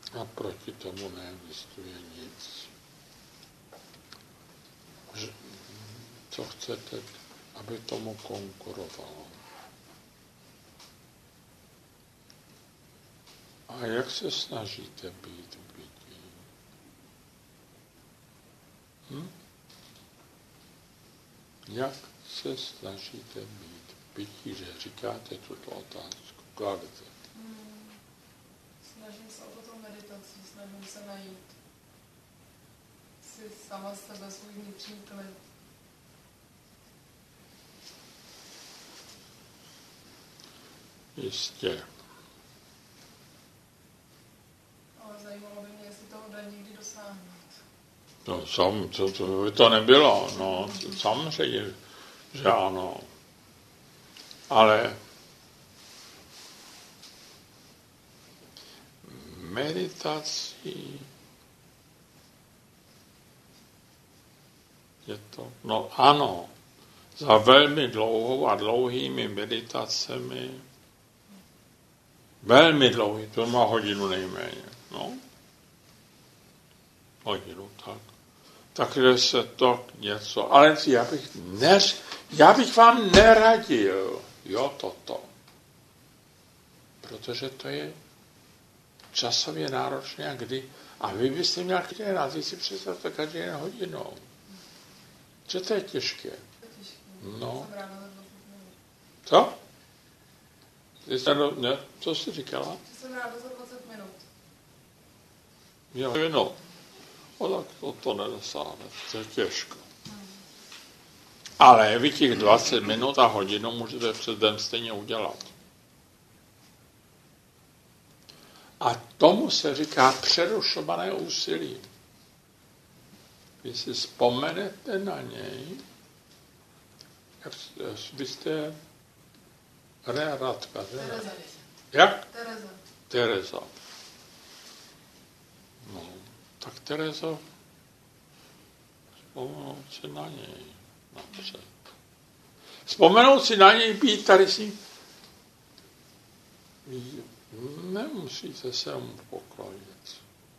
A proti tomu neexistuje nic. Co chcete, aby tomu konkurovalo? A jak se snažíte být v bytí? Jak se snažíte být v bytí, že říkáte tuto otázku? Kladete. Snažím se o toto meditaci, snažím se najít si sama sebe, svůj vnitřní klid. Jistě. Ale zajímalo by mě, jestli toho jde někdy dosáhnout. No, to by to nebylo. No, samozřejmě, že ano. Ale meditací je to, no ano, za velmi dlouhou a dlouhými meditacemi, velmi dlouhý, to má hodinu nejméně, no, hodinu, tak. Takže se to něco, ale já bych vám neradil, jo, toto, protože to je časově náročné a vy byste měl každý den, vy si představte každý den hodinou. Že to je těžké? No. Co? Co jsi říkala? Že jsem ráda za 20 minut. Jo, no. O, tak to nedosáhne, to je těžko. Ale vy těch 20 minut a hodinu můžete přes den stejně udělat. A tomu se říká přerušované úsilí. Vy si vzpomenete na něj, jak vy jste Radka, Tereza. Jak? Tereza. No, tak Terezo, vzpomenout si na něj napřed. Vzpomenout si na něj, být tady si... Nemusíte se mu poklonit.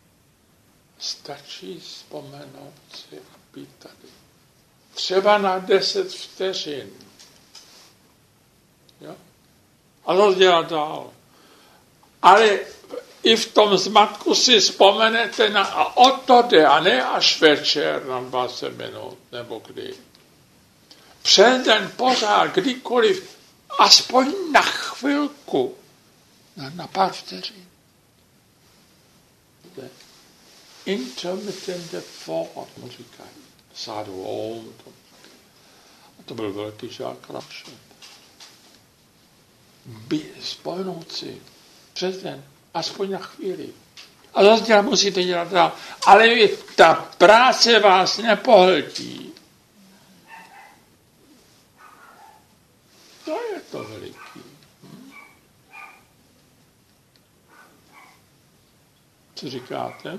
Stačí vzpomenout si a být tady. Třeba na 10 vteřin. Jo? A to dělat dál. Ale i v tom zmatku si vzpomenete a o to jde, a ne až večer na 20 minut, nebo kdy. Přes den pořád, kdykoliv, aspoň na chvilku, na pár vteřin. Intermittent thought, mu říkají. Sadhu Om. A to byl velký žák Raše. Spojnout si přes den, aspoň na chvíli. A zase musíte dělat dál. Ale ta práce vás nepohltí. To je to veliký. Co říkáte?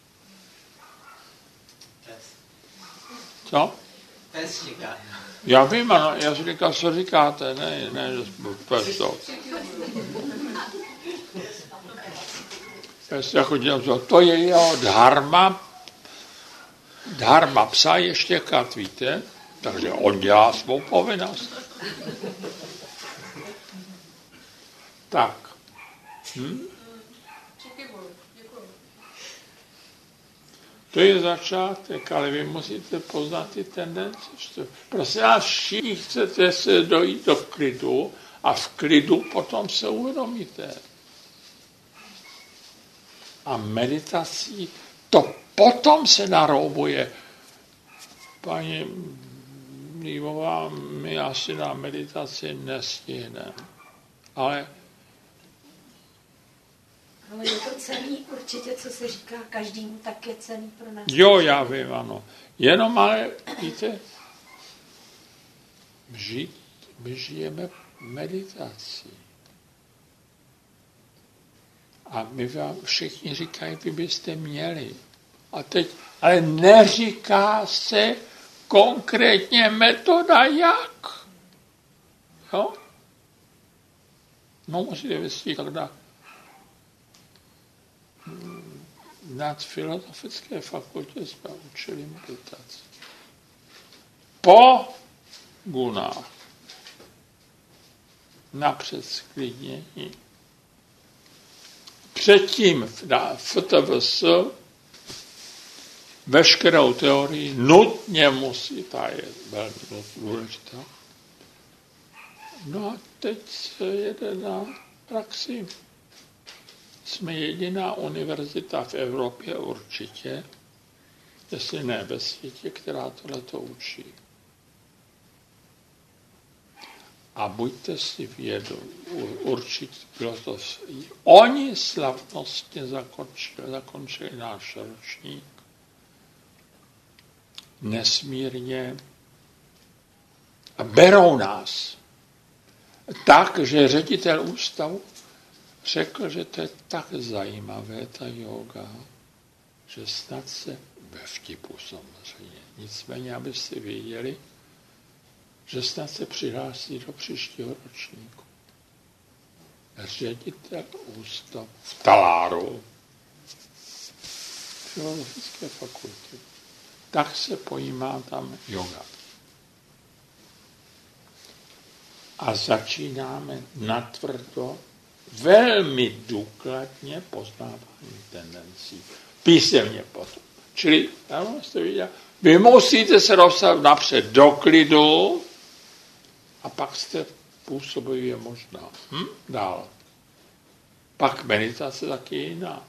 Co? Pes říká. Já vím, ano, já si říkám, co říkáte, ne, pes to. Pes jako dělám, to je jeho dharma psa je štěkat, víte? Takže on dělá svou povinnost. Tak. To je začátek, ale vy musíte poznat ty tendence. Prostě všichni chcete se dojít do klidu a v klidu potom se uvědomíte. A meditací to potom se naroubuje. Paní Lívová, my asi na meditaci nestihneme. Ale je to cenný určitě, co se říká každému, tak je cenný pro nás. Jo, já vím, ano. Jenom ale, víte, my žijeme meditací. A my vám všichni říkají, vy byste měli. A teď, ale neříká se konkrétně metoda jak. Jo? No, musíte vysvětlit, na Filozofické fakultě jsme učili meditaci. Po gunách. Napřed sklidnění. Předtím na FTVS veškerou teorii nutně musí, ta je velmi důležitá. No a teď se jede na praxi. Jsme jediná univerzita v Evropě určitě, jestli ne ve světě, která tohleto učí. A buďte si vědomi, určitě filozofii. Oni slavnostně zakončili náš ročník. Nesmírně. A berou nás. Tak, že ředitel ústavu řekl, že to je tak zajímavé, ta yoga, že snad se ve vtipu samozřejmě. Nicméně, abyste věděli, že snad se přihlásí do příštího ročníku. Ředitel ústavu v Taláru Filozofické fakulty. Tak se pojímá tam yoga. A začínáme natvrdo velmi důkladně poznávání tendencí. Písemně potom. Čili, jste viděli, vy musíte se dostat napřed do klidu a pak jste působili je možná. Dál. Pak meditace taky jiná.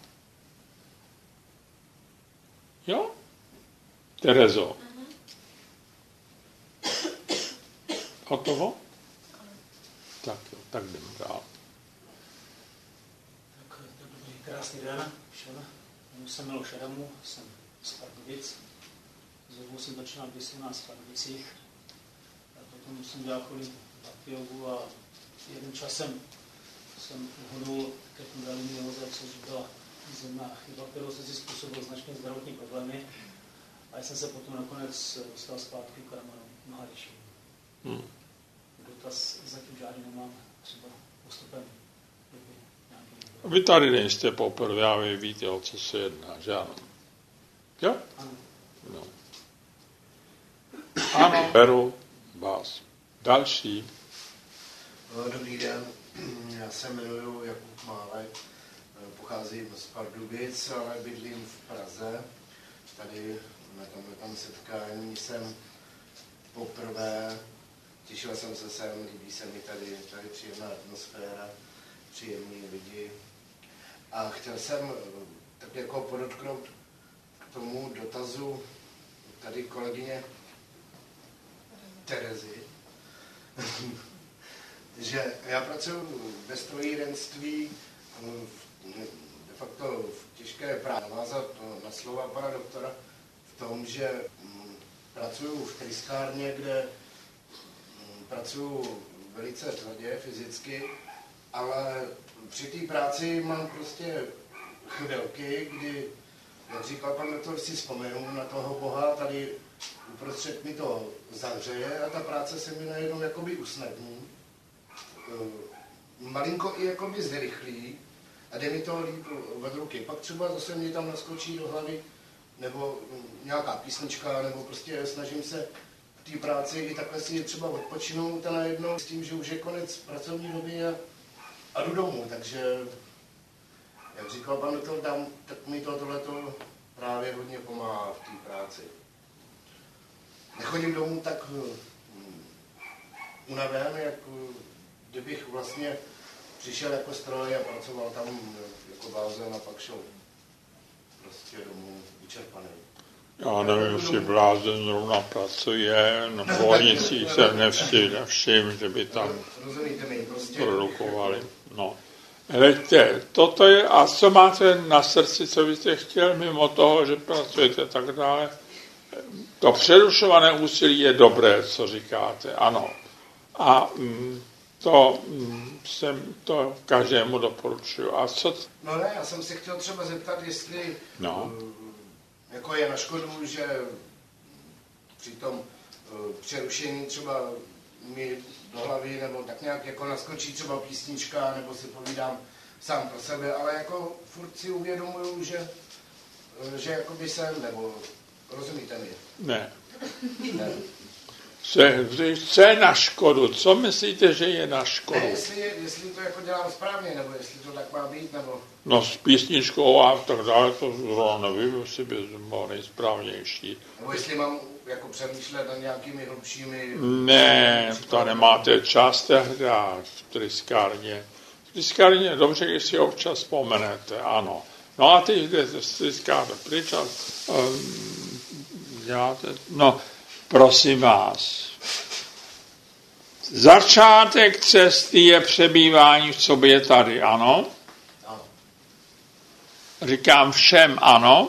Jo? Terezo. Hotovo? Tak jo, tak jdeme dál. Dobrý, krásný den všem. Jmenuji se Miloš Adamu, jsem z Pardubic. Znovu jsem začínal když jsem v Pardubicích. A potom jsem dělal chvíli bhakti jogu a jedním časem jsem uhodnul ke kundalini józe, což byla zemná chyba, kterou jsem si způsobil značné zdravotní problémy. A jsem se potom nakonec dostal zpátky k Ramanu Maharishi. Dotaz zatím žádný nemám, třeba postupem doby nějaký. Vy tady nejste poprvé a vy víte, o co se jedná, že ano? Jo? Ano. No. Ano, beru vás. Další. Dobrý den, já se jmenuji Jakub Málek, pocházím z Pardubic, ale bydlím v Praze. Tady na tomhle setkání jsem poprvé, těšil jsem se sem, líbí se mi tady příjemná atmosféra, příjemní lidi. A chtěl jsem tak jako podotknout k tomu dotazu tady kolegyně Terezy, že já pracuji ve strojírenství, de facto v těžké práci. Navázat na slova pana doktora v tom, že pracuji v trýskárně, kde pracuji velice tvrdě fyzicky, ale při té práci mám prostě chvilky, kdy, jak říkal pan doktor, si vzpomenu na toho Boha, tady uprostřed mi to zavřeje a ta práce se mi najednou jakoby usnadní. Malinko i jakoby zrychlí a jde mi to líp od ruky. Pak třeba zase mě tam naskočí do hlavy nebo nějaká písnička, nebo prostě snažím se v té práci i takhle si třeba odpočinout a najednou s tím, že už je konec pracovní doby a jdu domů. Takže, jak říkal pan doktor, tak mi tohleto právě hodně pomáhá v té práci. Nechodím domů tak unaven, jak kdybych vlastně přišel jako stroj a pracoval tam jako blázen a pak šel prostě domů vyčerpaný. Já nevím, jestli blázen zrovna pracuje, na bolnicích se nevšim, že by tam produkovali. No. Hleďte, toto je, a co máte na srdci, co byste chtěl, mimo toho, že pracujete tak dále? To přerušované úsilí je dobré, co říkáte, ano. A to každému doporučuju. A co? No ne, já jsem se chtěl třeba zeptat, jestli jako je na škodu, že při tom přerušení třeba mi do hlavy nebo tak nějak jako naskočí třeba písnička, nebo si povídám sám pro sebe, ale jako furt si uvědomuju, že že jakoby jsem, nebo rozumíte mi? Ne. Ne. Co je na škodu? Co myslíte, že je na škodu? Ne, jestli to jako dělám správně, nebo jestli to tak má být, nebo... No s písničkou a tak dále, to zrovna nevím, jestli by bylo nejsprávnější. Nebo jestli mám jako přemýšlet nad nějakými hlubšími... Ne, to nemáte čas hrát v tryskárně. V tryskárně je dobře, když si občas vzpomenete, ano. No a teď jdete z tryskárny pryč a děláte... No, prosím vás. Začátek cesty je přebývání v sobě tady, ano? Ano. Říkám všem ano.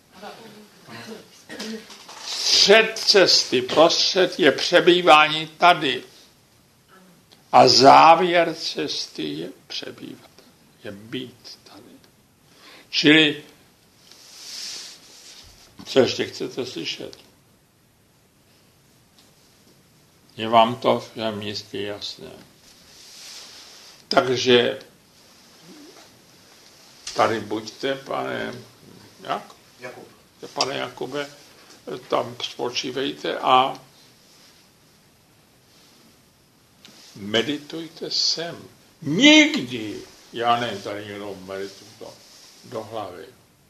Střed cesty, prostřed je přebývání tady. A závěr cesty je přebývat. Je být tady. Čili, co ještě chcete slyšet? Je vám to v tom místě jasné. Takže tady buďte, pane Jakub. Pane Jakube, tam spočívejte a meditujte sem. Nikdy, já nevím, tady někdo medituji do hlavy.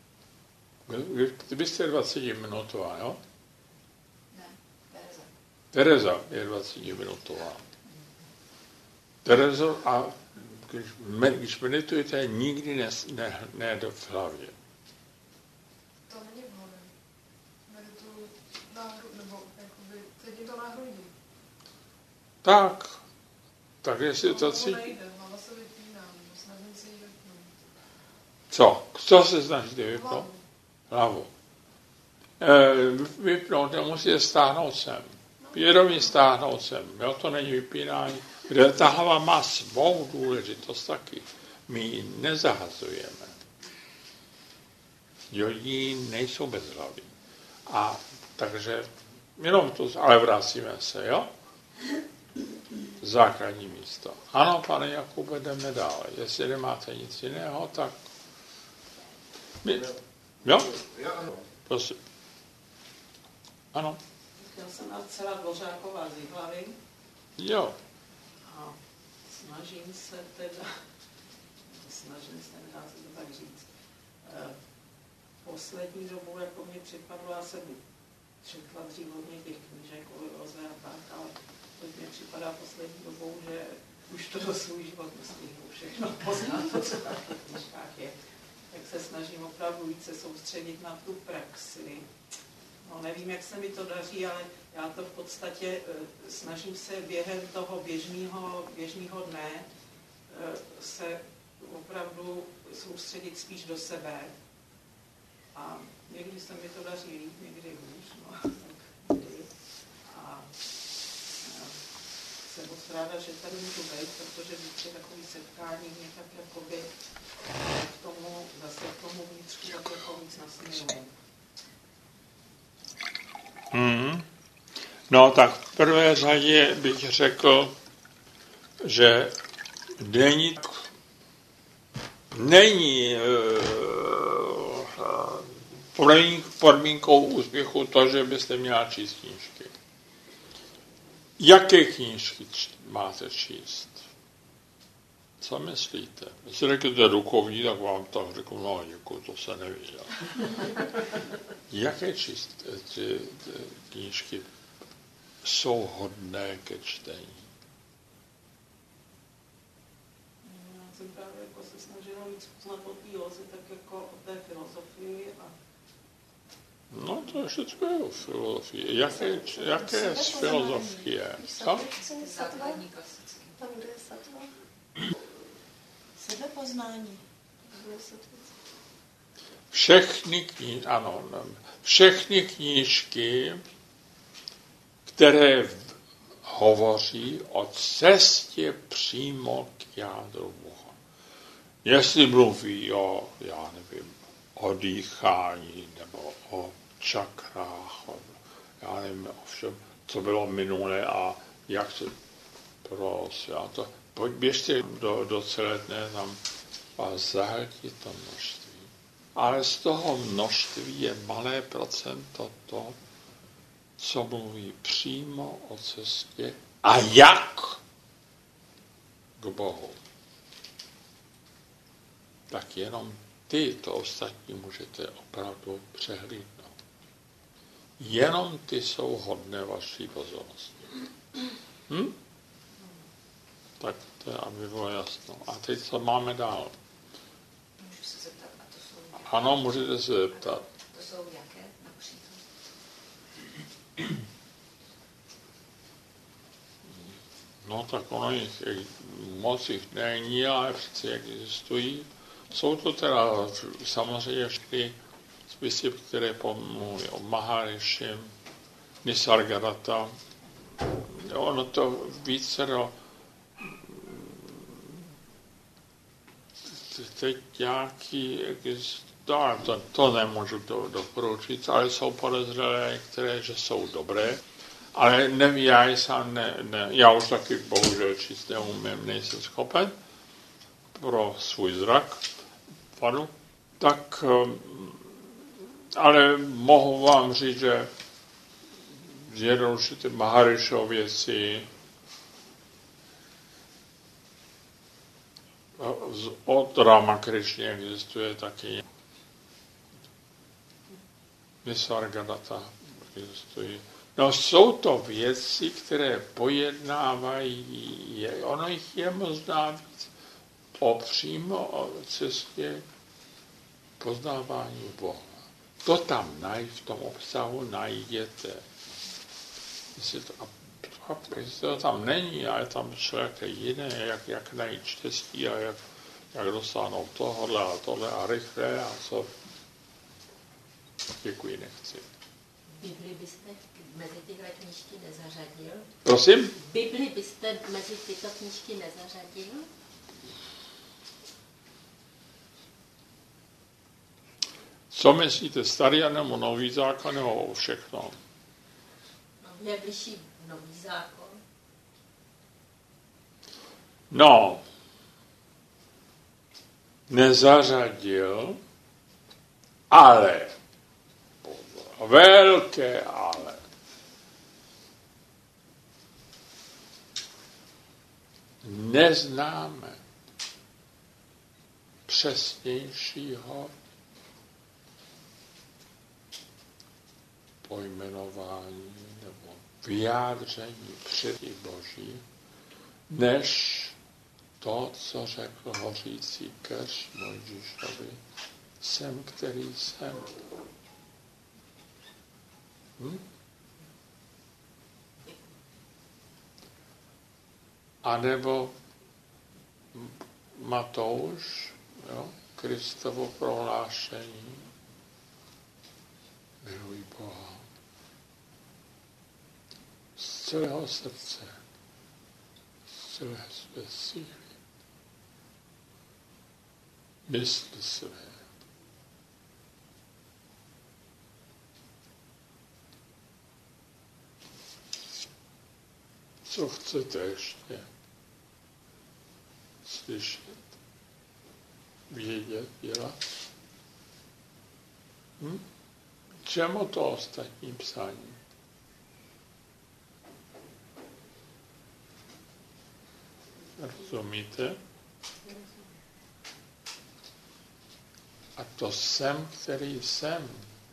Vy jste 20 minutová, jo? Ne, Tereza je 20 minutová. Terezo, a když meditujete, nikdy ne do hlavě. To není vhodné. Medituju na hrudi, nebo jakoby, cítím to na hrudi. Tak jestli to cítí... nejde, hlava se vypíná, nebo snažím se jí vypnout. Co se snažíte vypnout? Hlavu. Vypnout nemusíte stáhnout sem. Vědomí stáhnout sem. Jo, to není vypínání. Kde ta hlava má svou důležitost taky. My ji nezahazujeme. Jogi nejsou bez hlavy. A takže jenom to, ale vracíme se, jo? Základní místo. Ano, pane Jakube, jdeme dále. Jestli nemáte nic jiného, tak... Jo? Ano. Prosím. Ano. Já jsem Marcela Dvořáková z Jihlavy Jo. a snažím se, nedá se to tak říct. Poslední dobu, jako mě připadlo, já jsem četla dřív hodně těch knížek o Joze a tak, ale teď mě připadá poslední dobou, že už to svůj život nestihnu všechno poznat, to, co na těch knížkách je. Tak se snažím opravdu více soustředit na tu praxi. No, nevím, jak se mi to daří, ale já to v podstatě snažím se během toho běžného dne se opravdu soustředit spíš do sebe. A někdy se mi to daří líp, někdy hůř. No, a jsem moc ráda, že tady můžu být, protože vždycky takový setkání mě tak jakoby k tomu vnitřku tak jako víc nasměruje. No tak v prvé řadě bych řekl, že není podmínkou úspěchu to, že byste měla číst knížky. Jaké knížky máte číst? Co myslíte? Jestli řeknete duchovní, tak vám tak řeknu, no děkuji, to se neví. Jaké číst ty knížky jsou hodné ke čtení? Já jsem právě jako se snažila víc poznat o té Joze, tak jako o té filozofii. No to všechno je o filozofii. Jaké z filozofie? Co? Základní klasický. Tam, kde je satva. Sebepoznání. Všechny knížky, které hovoří o cestě přímo k jádru Boha. Jestli mluví o, já nevím, o dýchání, nebo o čakrách, já nevím, o všem, co bylo minulé a jak se prosvětlo. Běžte do celé dne tam a zahltí to množství. ale z toho množství je malé procento to, co mluví přímo o cestě a jak k Bohu. Tak jenom to ostatní můžete opravdu přehlídnout. Jenom ty jsou hodné vaší pozornosti. Tak to je, aby bylo jasno. A teď co máme dál? Můžu se zeptat, a to jsou jaké? Ano, můžete se zeptat. To jsou jaké například? No tak ono jich moc jich není, ale přece existují. Jsou to teda samozřejmě všechny spisy, které mluví o Maharišim, Nisargadatta. Ono to vícero teď nějaký to nemůžu doporučit, ale jsou podezřelé, které, že jsou dobré. Ale nevím, já už taky bohužel číst neumím, nejsem schopen pro svůj zrak, tak, ale mohu vám říct, že zjednodušit Maharišov věci od Ramakrishny existuje taky Nisargadatta existují. No jsou to věci, které pojednávají, ono jich je možná víc přímo o cestě poznávání Boha. To tam v tom obsahu najdete. Jestli to tam není, ale tam člověk jiné, jak najít štěstí a jak dosáhnout tohle a tohle a rychle a co. Děkuji, nechci. Bibli byste mezi tyhle knížky nezařadil? Prosím? Bibli byste mezi tyto knížky nezařadil? Co myslíte, starý nebo nový zákon, nebo všechno? No, mě blíží nový zákon. No, nezařadil, ale, velké ale, neznáme přesnějšího pojmenování nebo vyjádření předí Boží, než to, co řekl hořící keř Mojžíšovi, jsem, který jsem. A nebo Matouš, Kristovo prohlášení, miluj Boha z celého srdce, z celé své síly, mysli své. Co chcete ještě slyšet, vědět, dělat? Čemu to ostatní psání? Rozumíte? A to jsem, který jsem,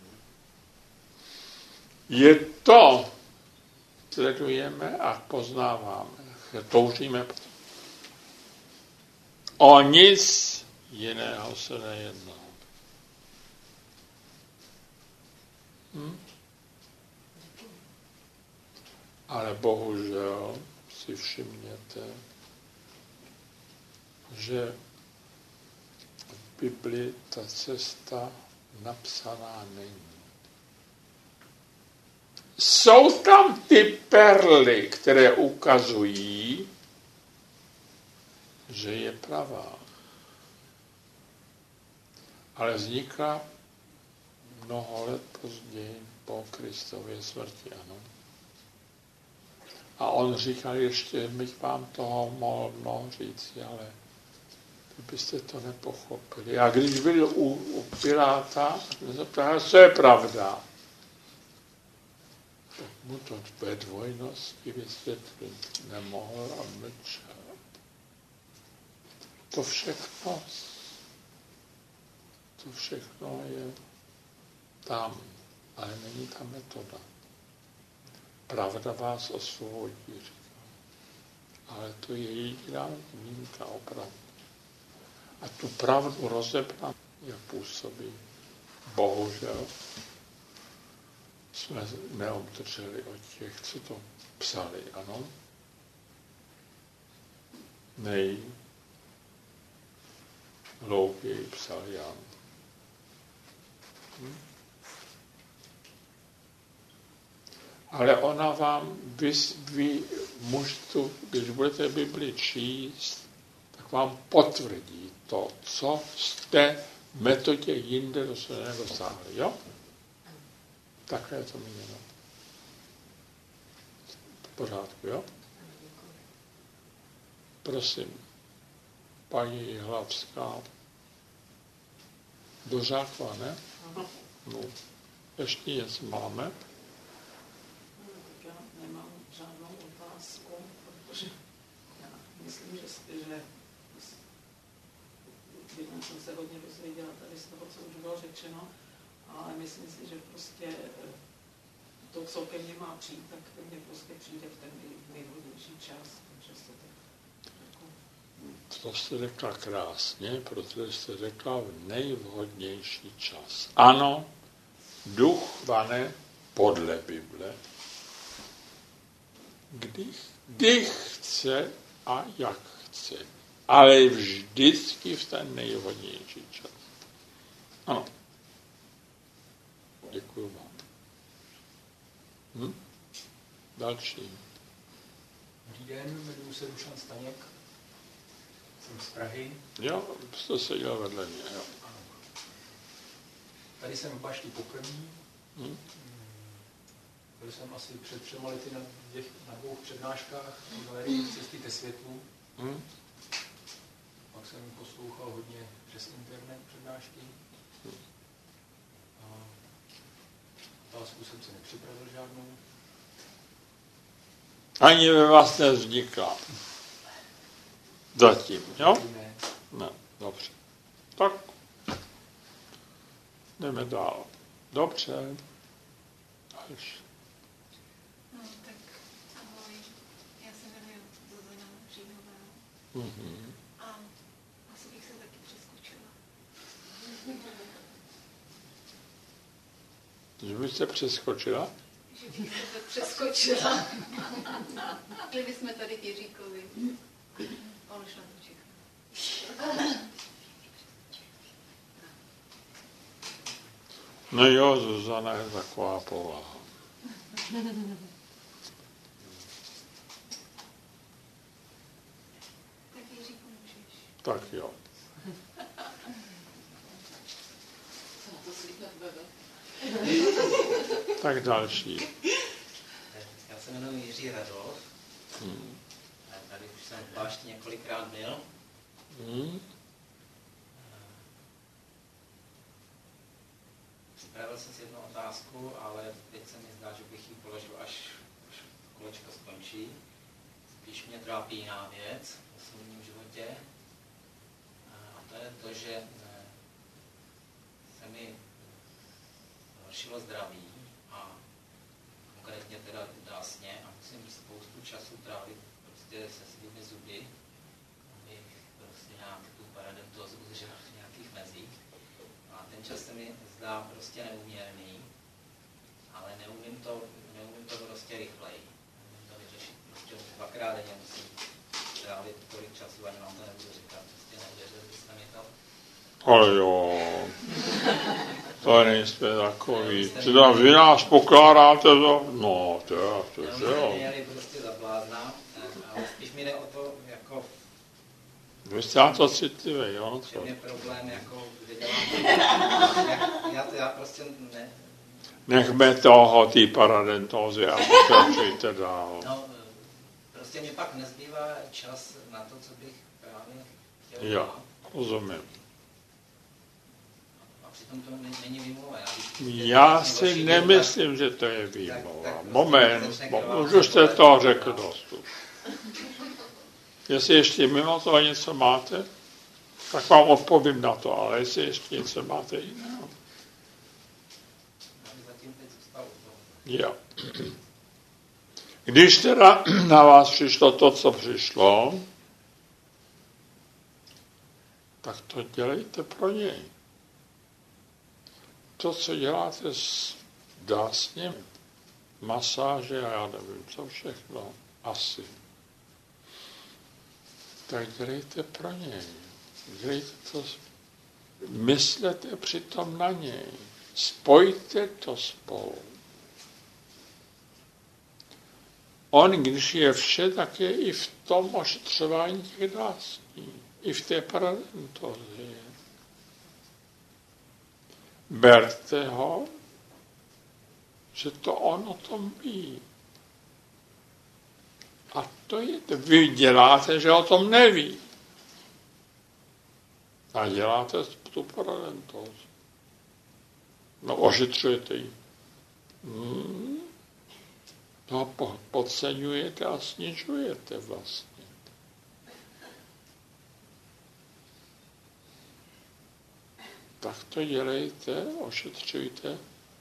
je to, sledujeme a poznáváme. Toužíme. O nic jiného se nejedná. Ale bohužel si všimněte, že v Bibli ta cesta napsaná není. Jsou tam ty perly, které ukazují, že je pravá. Ale vznikla mnoho let později po Kristově smrti, ano. A on říkal, ještě bych vám toho mohl mnoho říct, ale byste to nepochopili. A když byl u Piláta, mě zeptal, co je pravda. Tak mu to ve dvojnosti vysvětlit nemohl a mlčel. To všechno je tam, ale není ta metoda. Pravda vás osvobodí, říká. Ale to je jediná výjimka opravdu. A tu pravdu rozebrat, jak působí. Bohužel jsme neobdrželi od těch, co to psali, ano? Nejhlouběji psal Jan. Ale ona vám, vy můžete, když budete Bibli číst, tak vám potvrdí to, co jste v metodě jinde nedosáhli, jo? Takhle je to míněno. V pořádku, jo? Prosím, paní Jihlavská, dořádla, ne? No. Ještě něco máme? Já nemám žádnou otázku, protože já myslím, že jsem se hodně dozvěděla tady z toho, co už bylo řečeno, ale myslím si, že prostě to, co ke mně má přijít, tak ke mně prostě přijde v ten nejvhodnější čas. Takže se to jste řekla krásně, protože jste řekla v nejvhodnější čas. Ano, duch vane podle Bible, kdy chce a jak chce, ale vždycky v ten nejvhodnější čas. Ano. Děkuju vám. Další. Dobrý den, jmenuji se Dušan Staněk, jsem z Prahy. Jo, jste seděl vedle mě, jo. Tady jsem v bašti poprvé. Byl jsem asi před 3 lety na 2 přednáškách v galerii Cesty ke světlu. Pak jsem poslouchal hodně přes internet přednášky. A otázku jsem si nepřipravil žádnou. Ani ve vás nevznikla. Zatím, jo? Ne, dobře. Tak jdeme dál. Dobře. Další. No, tak ahoj. Já se jmenuji Zuzana Říhová. A asi bych se taky přeskočila. Že byste se přeskočila? Že bych se přeskočila. Že bychom tady k Jiříkovi. On už na to čeká. No jo, Zuzana je taková povaha. Tak Jiříku můžeš. Tak jo. Tak další. Já se jmenuji Jiří Radolf. Tady už jsem v Bášti několikrát byl. Připravil jsem si jednu otázku, ale teď se mi zdá, že bych ji položil, až kolečko skončí. Spíš mě trápí jiná věc v osobním životě. A to je to, že se mi zhoršilo zdraví a konkrétně teda dásně a musím spoustu času trávit prostě se svými zuby, abych prostě nějak tu paradentózu udržel v nějakých mezích. A ten čas se mi zdá prostě neúměrný, ale neumím to prostě rychleji. Neumím to vyřešit. Prostě 2krát denně musím trávit tolik času, ani vám to nebudu říkat. Prostě neuvěřili byste mi to. Ale jo, to nejsme takový. Teda vy nás pokládáte za... No, to jo. Měli prostě za blázna, ale spíš mi jde o to, jako... Vy jste na to citlivý, jo? To je problém, jako, že dělám... Já prostě ne... Nechme toho, ty paradentózy a pokračujte dál. No, prostě mi pak nezbývá čas na to, co bych právě chtěl. Jo, Rozumím. A přitom to není výmluva. Já si nemyslím, že to je výmluva. Moment, už jste to řekl dost. Jestli ještě mimo toho něco máte, tak vám odpovím na to, ale jestli ještě něco máte jiného. Jo. Když teda na vás přišlo to, co přišlo, tak to dělejte pro něj. To, co děláte, dá s ním masáže a já nevím, co všechno, asi. Tak dělejte pro něj. Dělejte to, myslete přitom na něj. Spojte to spolu. On, když je vše, tak je i v tom ošetřování těch dásní. I v té paradentozi. Berte ho, že to on o tom ví. A to je, vy děláte, že o tom neví. A děláte tu paradentozi. No, ošetřujete ji. To podceňujete a snižujete vlastně. Tak to dělejte, ošetřujte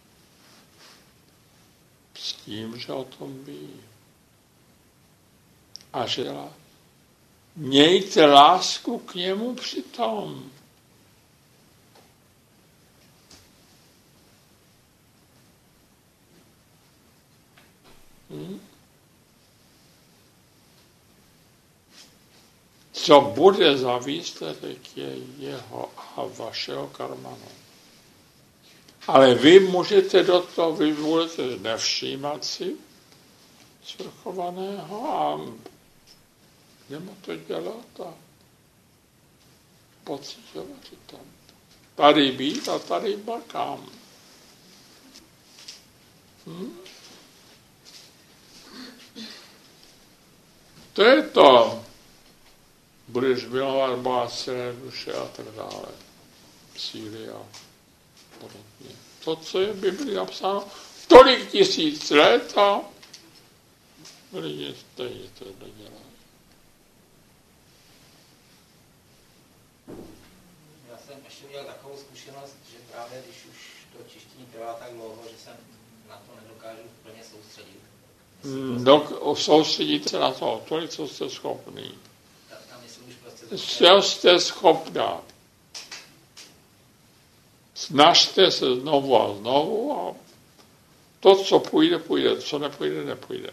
s tím, že o tom ví. A že mějte lásku k němu přitom. Co bude za výsledek, je jeho a vašeho karmanu. Ale vy můžete do toho, vy budete nevšímat si svrchovaného a nemu to dělat a pocitovat, že tam tady být a tady bakám. To je to. Budeš milovat Boha celé duše a tak dále. Síly a podobně. To, co je v Biblii napsáno, tolik tisíc let a lidi stejně to nedělají. Já jsem ještě měl takovou zkušenost, že právě když už to čištění trvá tak dlouho, že jsem na to nedokážu plně soustředit. Soustředíte se na to, tolik, co jste schopný. Prostě jste schopná. Snažte se znovu a znovu a to, co půjde, půjde, co nepůjde, nepůjde.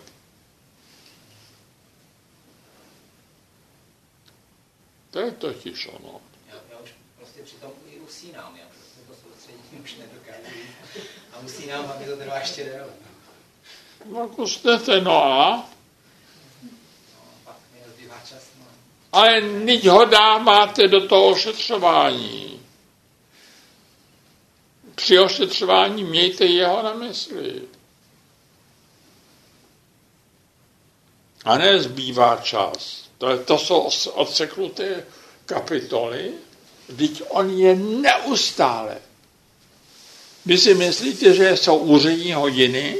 To je totiž ono. Já už prostě přitom i usínám, já prostě to soustředím už nedokážu. A usínám, aby to trvá ještě déle. Tak usnete, no a? Pak mi nezbývá čas, no. Ale nyť ho dáváte do toho ošetřování. Při ošetřování mějte jeho na mysli. A ne zbývá čas. To jsou odseknuté kapitoly, vždyť on je neustále. Vy si myslíte, že jsou úřední hodiny?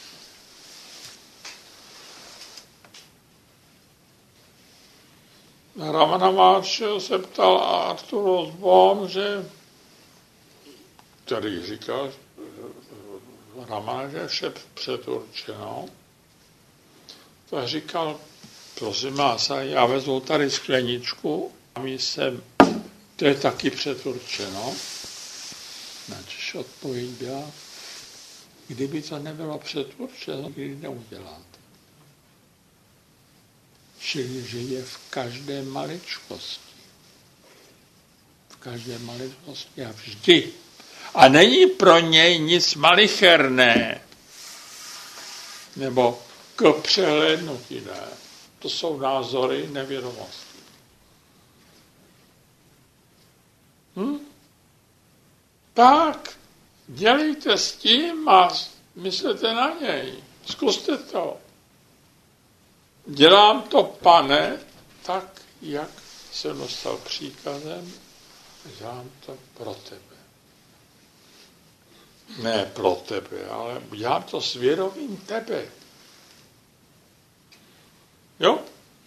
Ramana Maharshího se ptal Arthur Osborne, že který říkal Ramana, že je vše předurčeno, tak říkal, prosím vás, já vezmu tady skleničku a my jsem, to je taky předurčeno. Načež odpověď byla, kdyby to nebylo předurčeno, nikdy neuděláte. Čili, že je v každé maličkosti. V každé maličkosti a vždy. A není pro něj nic malicherné. Nebo k přehlédnutí, ne. To jsou názory nevědomosti. Tak, dělejte s tím a myslete na něj. Zkuste to. Dělám to, Pane, tak, jak jsem dostal příkazem, dělám to pro tebe. Ne pro tebe, ale dělám to s vědomím tebe. Jo?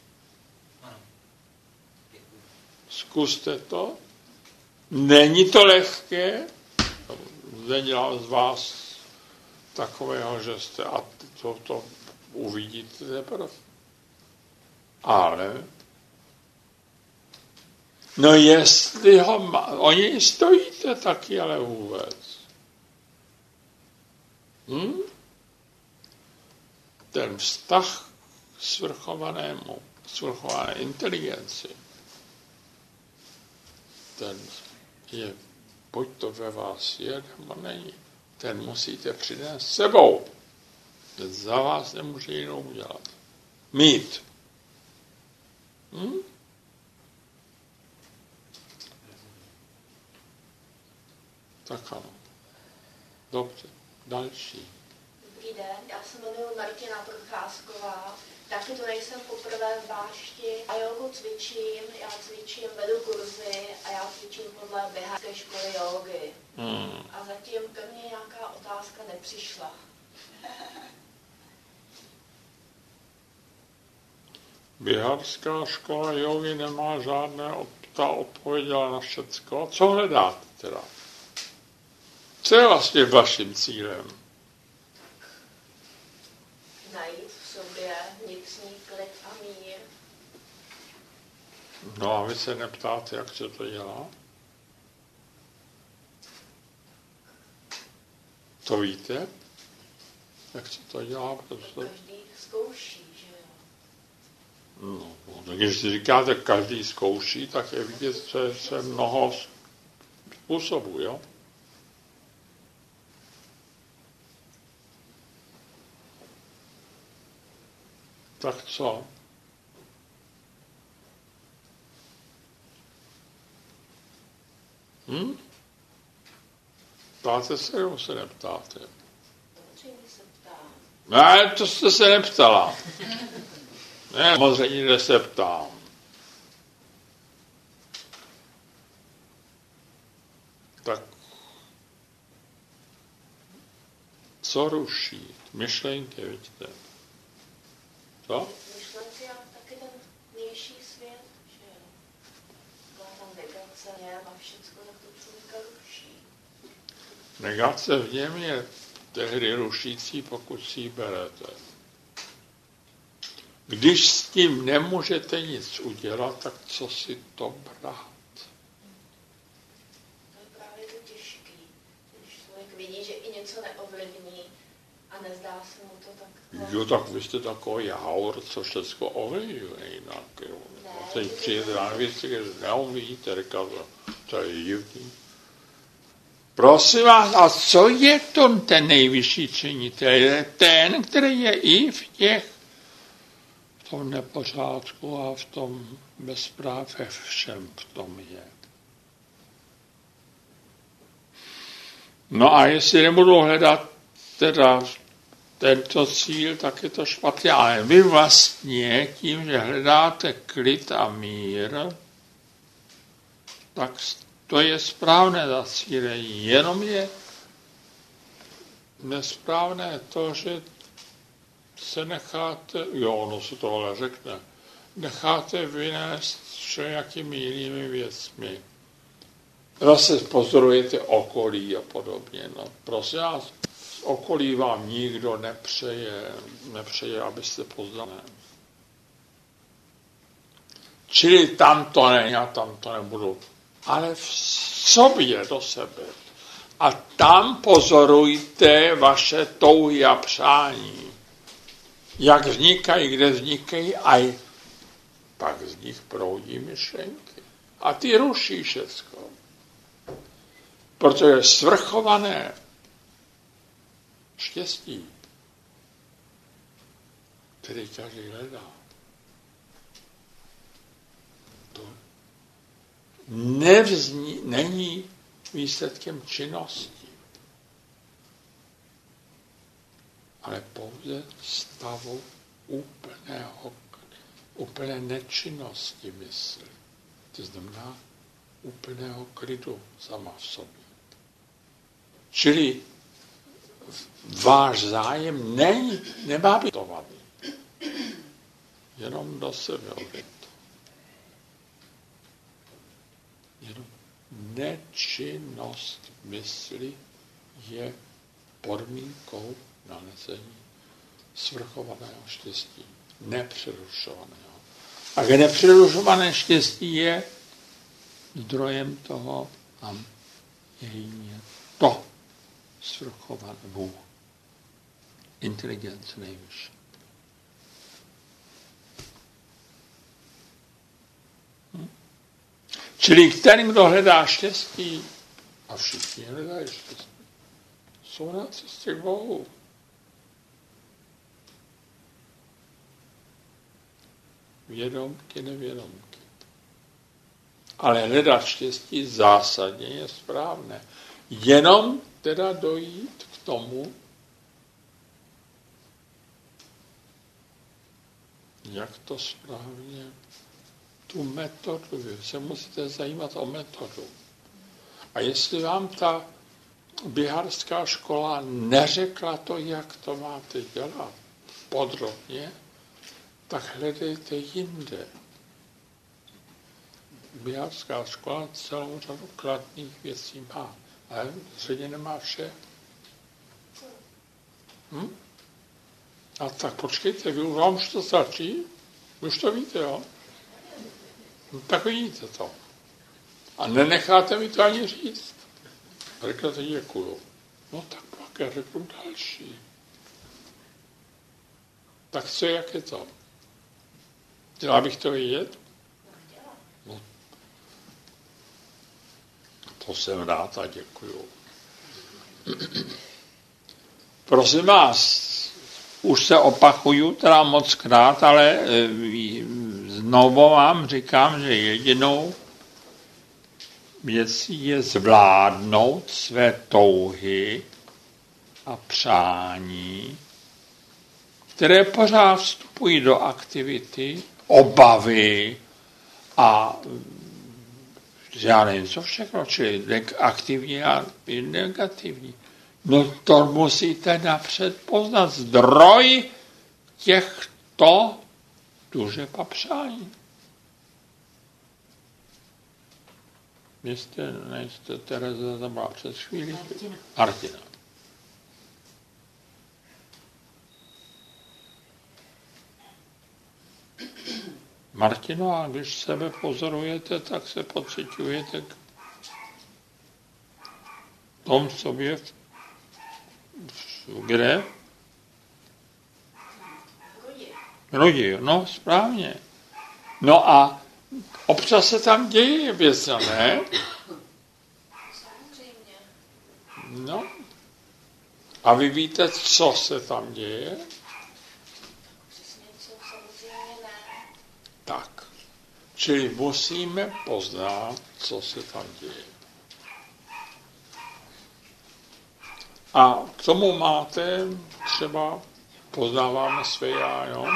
Zkuste to. Není to lehké. Nedělám z vás takového, že jste a to uvidíte teprve. Ale no jestli o něj stojíte taky, ale vůbec. Ten vztah k svrchované inteligenci, ten je, buď to ve vás je, nebo není. Ten musíte přinést sebou. Ten za vás nemůže jinou udělat. Mít. Tak ano. Dobře. Další. Dobrý den, já se jmenuji Martina Procházková. Taky to nejsem poprvé v Bášti a jogu cvičím, já vedu kurzy a já cvičím podle Bihárské školy jógy. A zatím ke mně nějaká otázka nepřišla. Bihárská škola jógy nemá žádné, ta odpověděla na všecko. Co hledáte teda? Co je vlastně vaším cílem? Najít v sobě vnitřní klid a mír. No a vy se neptáte, jak se to dělá? To víte? Jak se to dělá? Protože... Každý zkouší, že jo? No, když říkáte, každý zkouší, tak je vidět, že se mnoho způsobů, jo? Tak co? Ptáte se, nebo se neptáte? Samozřejmě se ptám. Ne, to jste se neptala. Ne, samozřejmě se ptám. Tak co ruší? Myšlenky, vidíte? Co? Myšlenky a taky ten vnější svět, že jo. Byla tam negace, a všecko, tak to člověka ruší. Negace v něm je tehdy rušící, pokud si ji berete. Když s tím nemůžete nic udělat, tak co si to brát? To je právě to těžký. Když člověk vidí, že i něco neovlivní a nezdá se mu to tak... Jo, tak vy jste takový haur, co všechno ovlivňuje jinak. Jo. Teď přijede na věci, že neovlivníte, říká, to je divný. Prosím vás, a co je to ten nejvyšší činitel? Je ten, který je i v tom nepořádku a v tom bezpráv, všem v tom je. No a jestli nebudu hledat teda tento cíl, tak je to špatně. Ale vy vlastně tím, že hledáte klid a mír, tak to je správné zacílení. Jenom je nesprávné to, že se necháte, ono se tohle řekne, necháte vynést všelijakými jinými věcmi. Zase pozorujete okolí a podobně. No, prosím vás, z okolí vám nikdo nepřeje, abyste poznali. Čili tam to není a tam to nebudu. Ale v sobě do sebe. A tam pozorujte vaše touhy a přání. Jak vznikají, kde vznikají, a pak z nich proudí myšlenky. A ty ruší všecko. Protože svrchované štěstí, který každý hledá, to není výsledkem činnosti, ale pouze stavu úplné nečinnosti mysli. To znamená úplného klidu sama v sobě. Čili váš zájem nemá být tovaný. Jenom do sebe orientovat. Jenom nečinnost mysli je podmínkou nalezení svrchovaného štěstí, nepřerušovaného. A nepřerušované štěstí je zdrojem toho a jedině to svrchovanou inteligence nejvyšší. Čili ten, kdo hledá štěstí, a všichni hledají štěstí, jsou na cestě k Bohu. Vědomky, nevědomky. Ale hledat štěstí zásadně je správné. Jenom teda dojít k tomu, jak to správně, tu metodu, vy se musíte zajímat o metodu. A jestli vám ta biharská škola neřekla to, jak to máte dělat podrobně, tak hledejte jinde. Biharská škola celou řadu kladných věcí má, ale zřejmě nemá vše. A tak počkejte, vy vám už to stačí? Vy už to víte, jo? No, tak vidíte to. A nenecháte mi to ani říct. Řeknete děkuju. No tak pak já řeknu další. Tak co, jak je to? Chtěla bych to vidět? No. To jsem rád a děkuju. Prosím vás, už se opakuju teda mockrát, ale znovu vám říkám, že jedinou věcí je zvládnout své touhy a přání, které pořád vstupují do aktivity, obavy a já nevím, co všechno, čili aktivní a negativní. No to musíte napřed poznat zdroj těchto tužeb a přání. Nejste Tereza, tam byla před chvílí? Martina. Martino, a když sebe pozorujete, tak se pociťujete k tom sobě, kde? Rodí, no správně. No a občas se tam děje věc, ne? Samozřejmě. No. A vy víte, co se tam děje? Přesně co, samozřejmě ne. Tak. Čili musíme poznat, co se tam děje. A k tomu máte třeba, poznáváme své já, jo?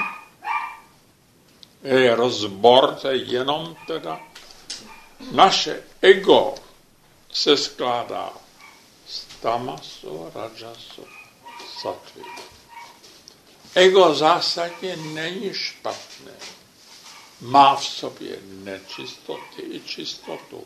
Je rozbor, to je jenom teda naše ego se skládá z tamasu, rajasu, sattvi. Ego zásadně není špatné. Má v sobě nečistoty i čistotu.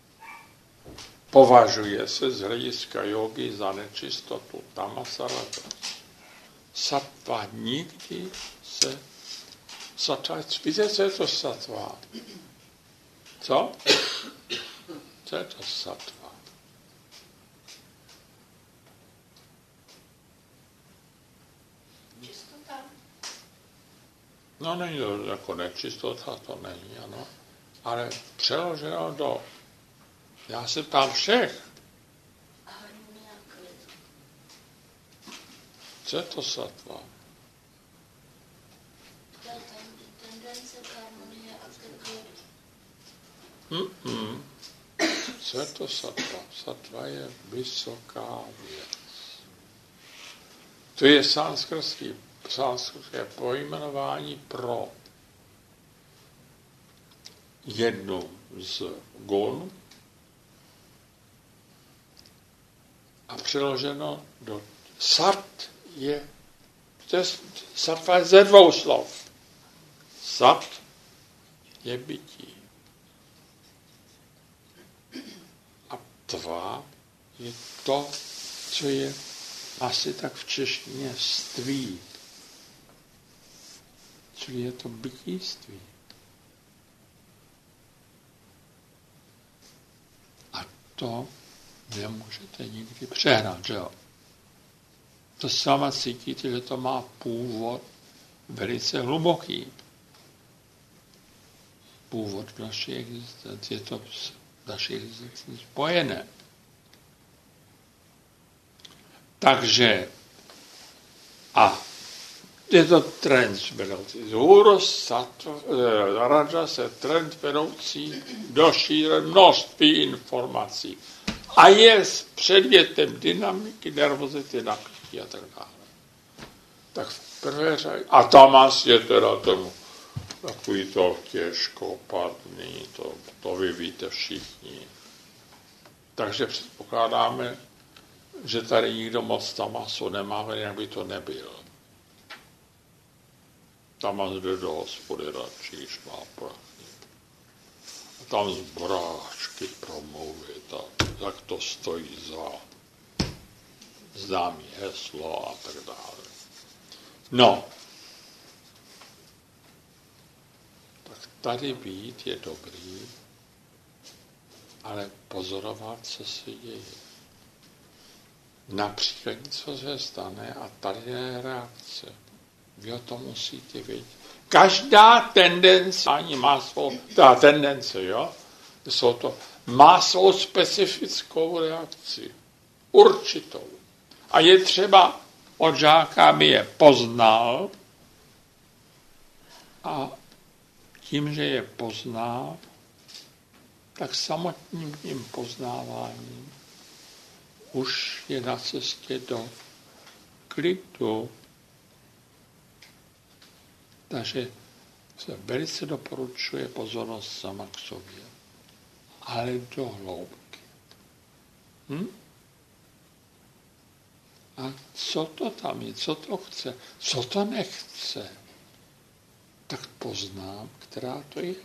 Považuje se z hlediska jógy za nečistotu tamasa, rajas. Sattva nikdy se sattva, víte, co je to sattva? Co? Co je to sattva? Čistota. No není to jako nečistota, to není, ano. Ale přeloženo do, já se ptám všech. Harmonie a klid. Co je to sattva? To je tendence k harmonie a k klidu. Co je to sattva? Sattva je vysoká věc. To je sanskritské pojmenování pro jednu z gun a přeloženo do sat je, sattva je ze dvou slov. Sat je bytí. A tva je to, co je asi tak v češtině ství. Čili je to bytí-ství. A to nemůžete nikdy přehnat, že jo? To sama cítíte, že to má původ velice hluboký. Původ v naší existenci, je to v naší existenci spojené. Takže a je to trend vedoucí vzhůru, rajas je trend vedoucí do šíře množství informací. A je s předmětem dynamiky, nervozity, napětí a tak dále. Tak v prvé řadě, a tam asi je teda tomu takový to těžkopadný, to vy víte všichni. Takže předpokládáme, že tady nikdo moc tamasu nemá, jinak by to nebyl. Tamas jde do hospody radši, šmá prachy. A tam z brášky promluvit a jak to stojí za známý heslo a tak dále. No, tak tady být je dobrý, ale pozorovat, co se děje. Například něco se stane a tady je reakce. Vy o tom musíte vědět. Každá tendence má svou, jo? Má svou specifickou reakci. Určitou. A je třeba od žáka, aby je poznal a tím, že je poznal, tak samotným tím poznáváním už je na cestě do klidu. Takže se velice doporučuje pozornost sama k sobě, ale do hloubky. A co to tam je, co to chce, co to nechce, tak poznám, která to je.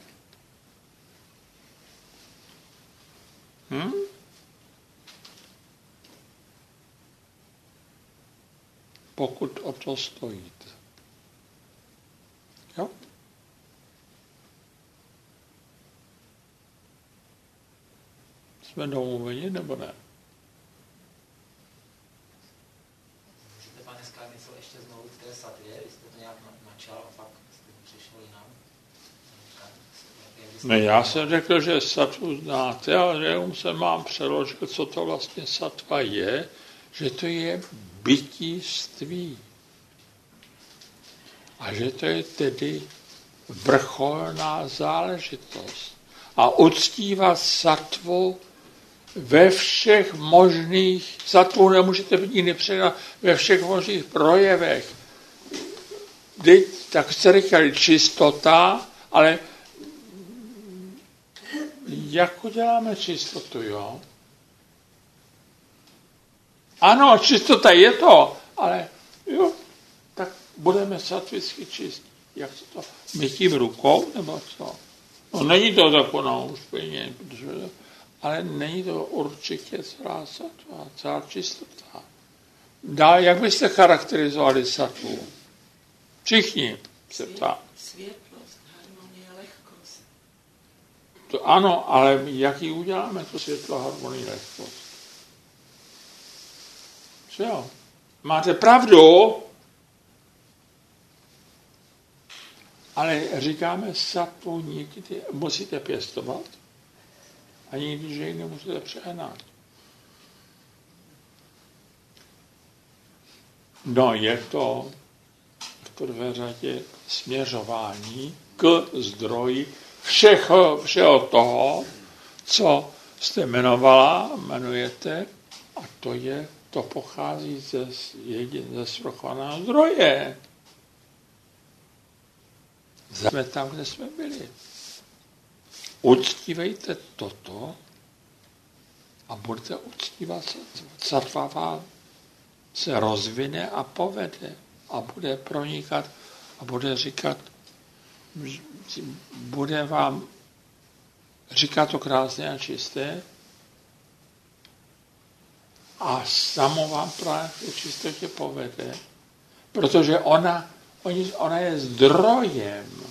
Pokud o to stojíte. Jo? Jsme domluveni, nebo ne? Můžete, pane Skárnico, ještě znovu v té satvě? Vy jste to nějak načal a pak jste přišel jinam? Ne, já jsem řekl, že satvu znáte, ale že se mám přeložit, co to vlastně satva je, že to je bytí-ství. A že to je tedy vrcholná záležitost. A uctívat satvu ve všech možných, satvu nemůžete nikdy předat, ve všech možných projevech. Tak jste říkali čistota, ale jak uděláme čistotu, jo? Ano, čistota je to, ale jo, tak budeme satvicky čistí. Jak to? Mytím rukou, nebo co? No není to taková úplně, ale není to určitě celá satva, celá čistota. Jak byste charakterizovali satvu? Všichni se ptá. Světlost, harmonie, lehkost. To ano, ale jak ji uděláme, to světlo, harmonii, lehkost? Co jo? Máte pravdu, ale říkáme, satvu nikdy musíte pěstovat a nikdy, že ji nemůžete přehnat. No, je to v prvé řadě směřování k zdroji všeho toho, co jste jmenujete, a to pochází ze svrchovaného zdroje. Jsme tam, kde jsme byli. uctívejte toto a budete uctívat sattva vám se rozvine a povede a bude pronikat a bude říkat, bude vám říkat to krásné a čisté a samo vám právě v čistotě povede, protože ona je zdrojem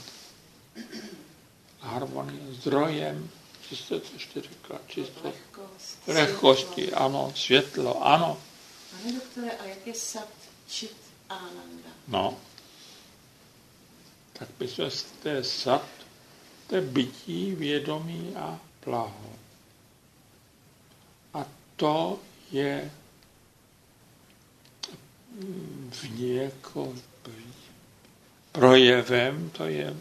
harmonie, zdrojem čistoty, ještě řekla, čistoty, lehkosti, ano, světlo, ano. Pane doktore, a jak je sat, čit, ananda? No, tak myslím, že to je sat, to je bytí, vědomí a blaho. A to je v něko projevem, to je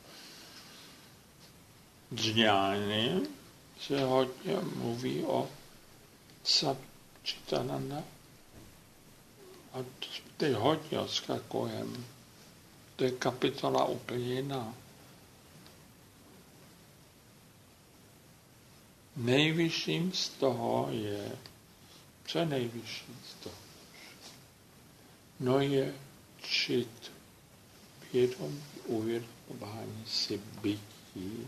džňány, se hodně mluví o Satčitananda. A teď hodně odskakujeme. To je kapitola úplně jiná. Nejvyšším z toho je, co je nejvyšším z toho? No je čit, vědomí, uvědomování si bytí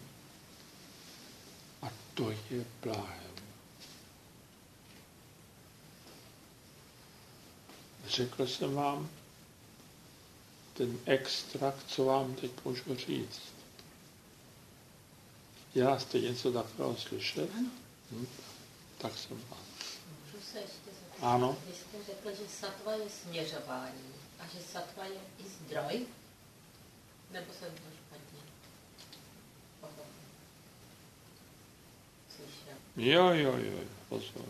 a to je blahem. Řekl jsem vám ten extrakt, co vám teď můžu říct. Chtěla jste něco takového slyšet? Ano. Tak jsem vám. Můžu se ještě zeptat? Ano. Vy jste řekl, že sattva je směřování a že sattva je i zdroj? Nebo jsem to špatně pochopil? Slyšel? Jo, pozor.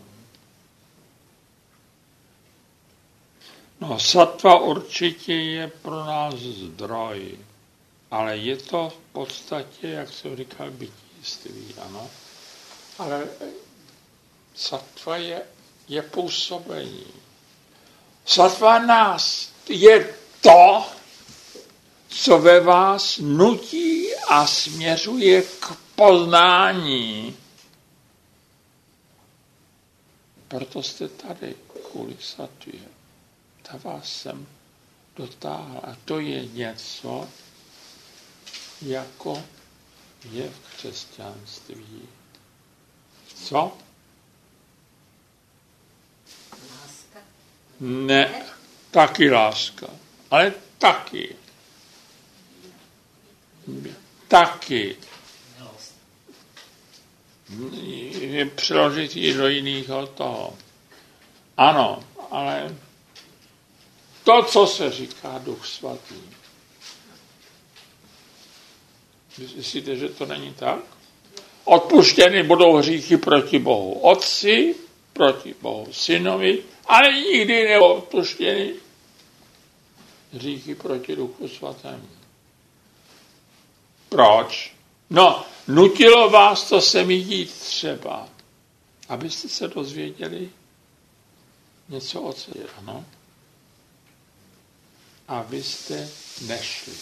No, sattva určitě je pro nás zdroj, ale je to v podstatě, jak jsem říkal, bytí, ano. Ale sattva je působení. Sattva nás je to, co ve vás nutí a směřuje k poznání. Proto jste tady kvůli sattvě. Ta vás sem dotáhla. A to je něco, jako je v křesťanství. Co? Láska? Ne, taky láska. Ale taky. Taky. Je přeložit ji do jiného toho. Ano, ale to, co se říká Duch Svatý. Myslíte, že to není tak? Odpuštěny budou hříchy proti Bohu Otci, proti Bohu Synovi, ale nikdy neodpuštěny hříchy proti Duchu Svatému. Proč? No, nutilo vás to se mi dít třeba, abyste se dozvěděli něco o celé, ano? A vy jste nešli.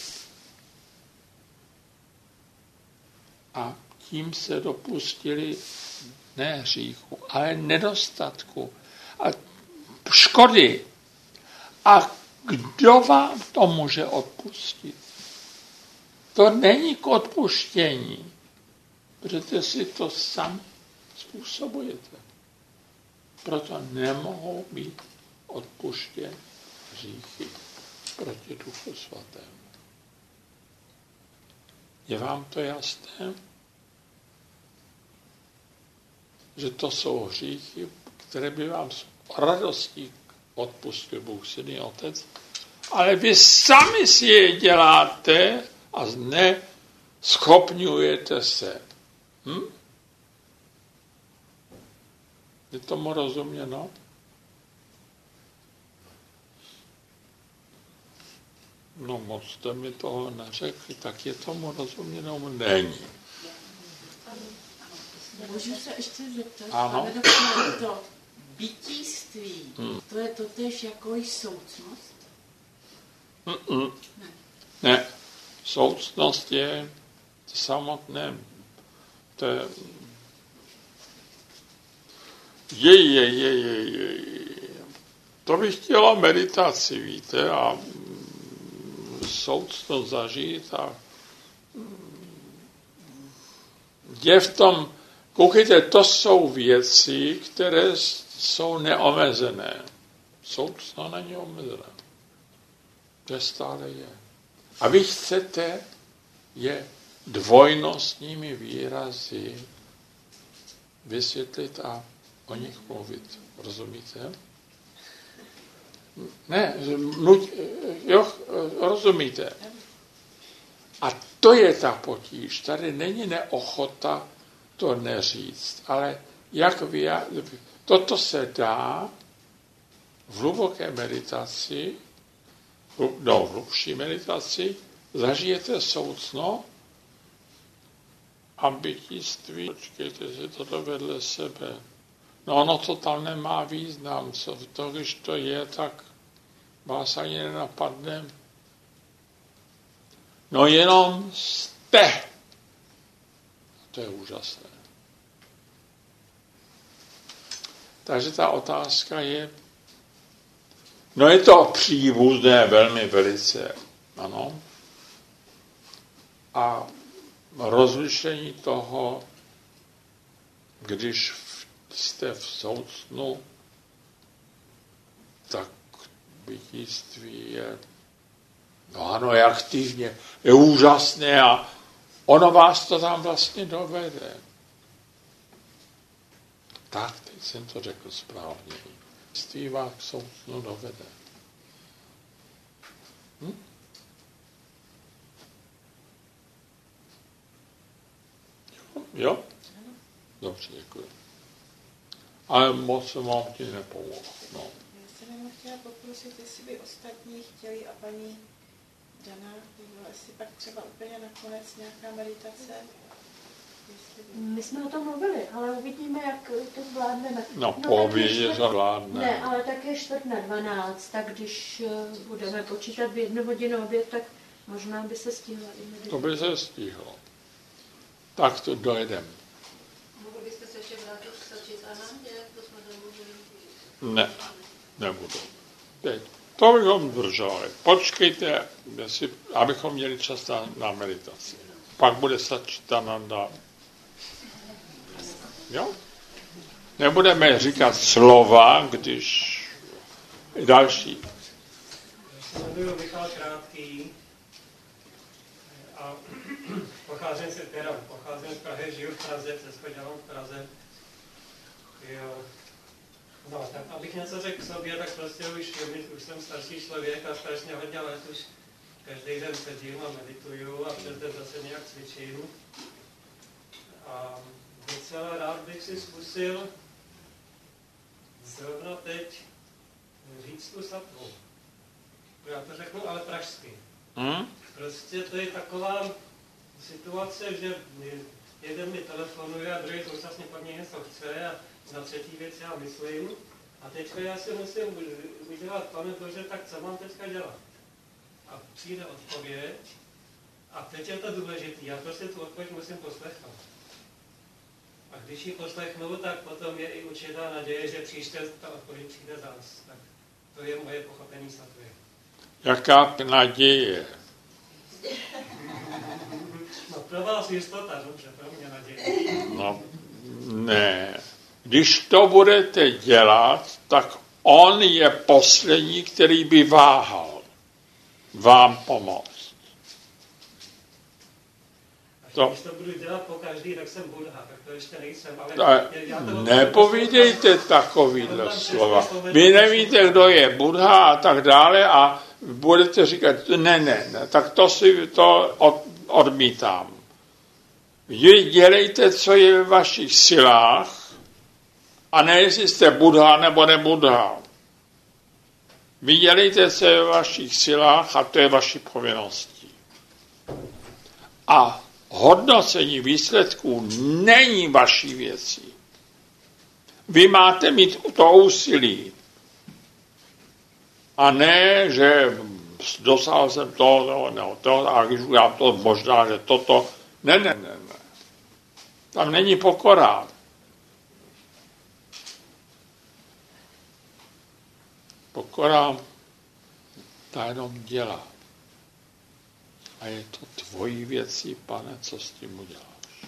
A tím se dopustili ne hříchu, ale nedostatku a škody. A kdo vám to může odpustit? To není k odpuštění, protože si to sami způsobujete. Proto nemohou být odpuštěny hříchy proti Duchu Svatému. Je vám to jasné? Že to jsou hříchy, které by vám s radostí odpustil Bůh Syn Otec, ale vy sami si je děláte a neschopňujete se. Je tomu rozuměno? No moc jste mi toho neřekli, tak je tomu rozuměno? Není. Můžu se ještě zeptat, ano. Pane doktore, to bytíství, to je totéž jako i soucnost? Ne. Soucnost je to samotné, To bych chtěla meditaci, víte, a souctno zažít a je v tom, koukejte, to jsou věci, které jsou neomezené. Souctno není omezené. To stále je. A vy chcete je dvojnostními výrazy vysvětlit a o nich mluvit. Rozumíte? Ne, rozumíte. A to je ta potíž. Tady není neochota to neříct, ale jak toto se dá v hluboké meditaci, v hlubší meditaci, zažijete soucno a bytiství. Počkejte si toto vedle sebe. No ono to tam nemá význam. To, když to je, tak vás ani nenapadne. No jenom jste. To je úžasné. Takže ta otázka je, no je to příbuzné velmi velice, ano. A rozlišení toho, když jste v soucnu, tak bytiství je, no ano, je aktivně, je úžasné a ono vás to tam vlastně dovede. Tak, teď jsem to řekl správně. Bytiství vás k soucnu dovede. Jo? Dobře, děkuji. Ale moc jsem vám tím nepomohl. No. Já jsem jenom chtěla poprosit, jestli by ostatní chtěli a paní Dana, jestli pak třeba úplně nakonec nějaká meditace. My jsme o tom mluvili, ale uvidíme, jak to zvládneme. No povědě to zvládne. Ne, ale tak je 11:45, tak když budeme počítat v 1 hodinu oběd, tak možná by se stihla i meditace. To by se stihlo. Tak to dojedeme. Mohli byste se ještě vrátit stačit a nám, jak to jsme domluvili? Ne, nebudu. Teď, to bychom drželi. Počkejte, abychom měli čas na meditaci. Pak bude stačit Ananda. Jo? Nebudeme říkat slova, když další. Já se jmenuji Michal Krátký a pocházím z Prahy, žiju v Praze, všechno dělám v Praze. Jo. No, tak abych něco řekl k sobě, tak prostě už jsem starší člověk a strašně hodně let už každý den sedím a medituju a přes den zase nějak cvičím. A docela rád bych si zkusil zrovna teď říct tu satvu. Já to řeknu ale pražsky. Prostě to je taková situace, že jeden mi telefonuje a druhý současně po něj něco chce a na třetí věc já myslím. A teďka já si musím udělat, Pane Bože, tak co mám teďka dělat? A přijde odpověď a teď je to důležitý. Já prostě tu odpověď musím poslechnout. A když ji poslechnu, tak potom je i určitá naděje, že příště ta odpověď přijde zás. Tak to je moje pochopení satvy. Jaká naděje? No pro vás jistota, dobře, pro mě naděje. No, ne. Když to budete dělat, tak on je poslední, který by váhal vám pomoct. Když to budu dělat po každý, tak jsem Buddha, tak to ještě nejsem. Ale nepovídejte takovýhle slova. Vy nevíte, kdo je Buddha a tak dále a budete říkat, ne, tak to odmítám. Vy dělejte, co je ve vašich silách a ne, jestli jste Buddha nebo nebudha. Vy dělejte, co je ve vašich silách a to je vaší povinností. A hodnocení výsledků není vaší věcí. Vy máte mít to úsilí. A ne, že dosáhl jsem to, a když udělám to, možná, že toto. Ne. Tam není pokora. Pokora ta jenom dělá. A je to tvojí věcí, Pane, co s tím uděláš.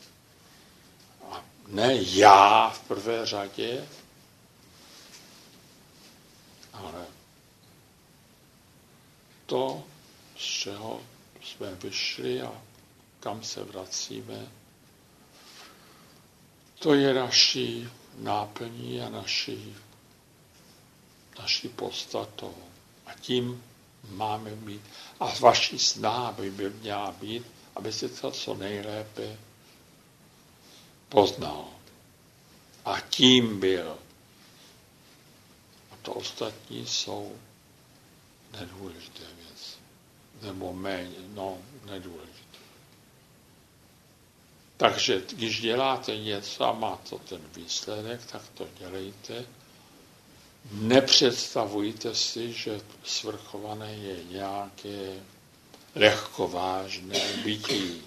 A ne já v prvé řadě, ale to, z čeho jsme vyšli a kam se vracíme, to je naší náplní a naší podstatou. A tím máme být. A vaší snaha by měla být, aby si to co nejlépe poznal. A tím byl. A to ostatní jsou nedůležité věci. Nebo méně, nedůležité. Takže když děláte něco a má to ten výsledek, tak to dělejte. Nepředstavujte si, že svrchované je nějaké lehkovážné bytí.